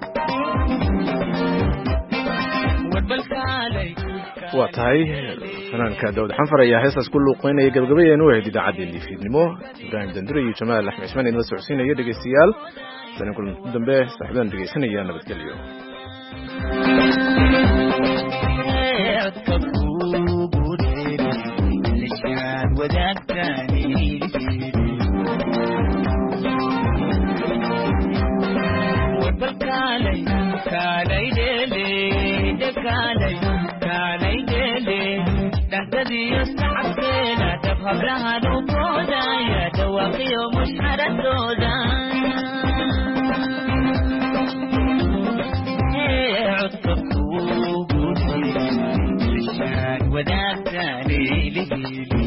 waa tahay fanaanka Daawud Xanfar ayaa heesaas ku luuqeynaya gabagabadeenu waa idaacadii fiidnimo Ibrahim Dandure iyo Jamaal Axmed Ismaan inoo socodsiinaya dhageystayaal sanad kulan dambe saxibaan dhageysanaya nabadgelyo قبلها نوبودا يا دواقي ومشحر الدودا عطف وبودي للشاك وذاك تاني لهيلي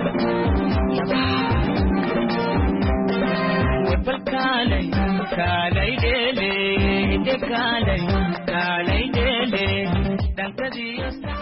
والبالكالي كالي ليلي دكالي كالي ليلي دانتدي يستحق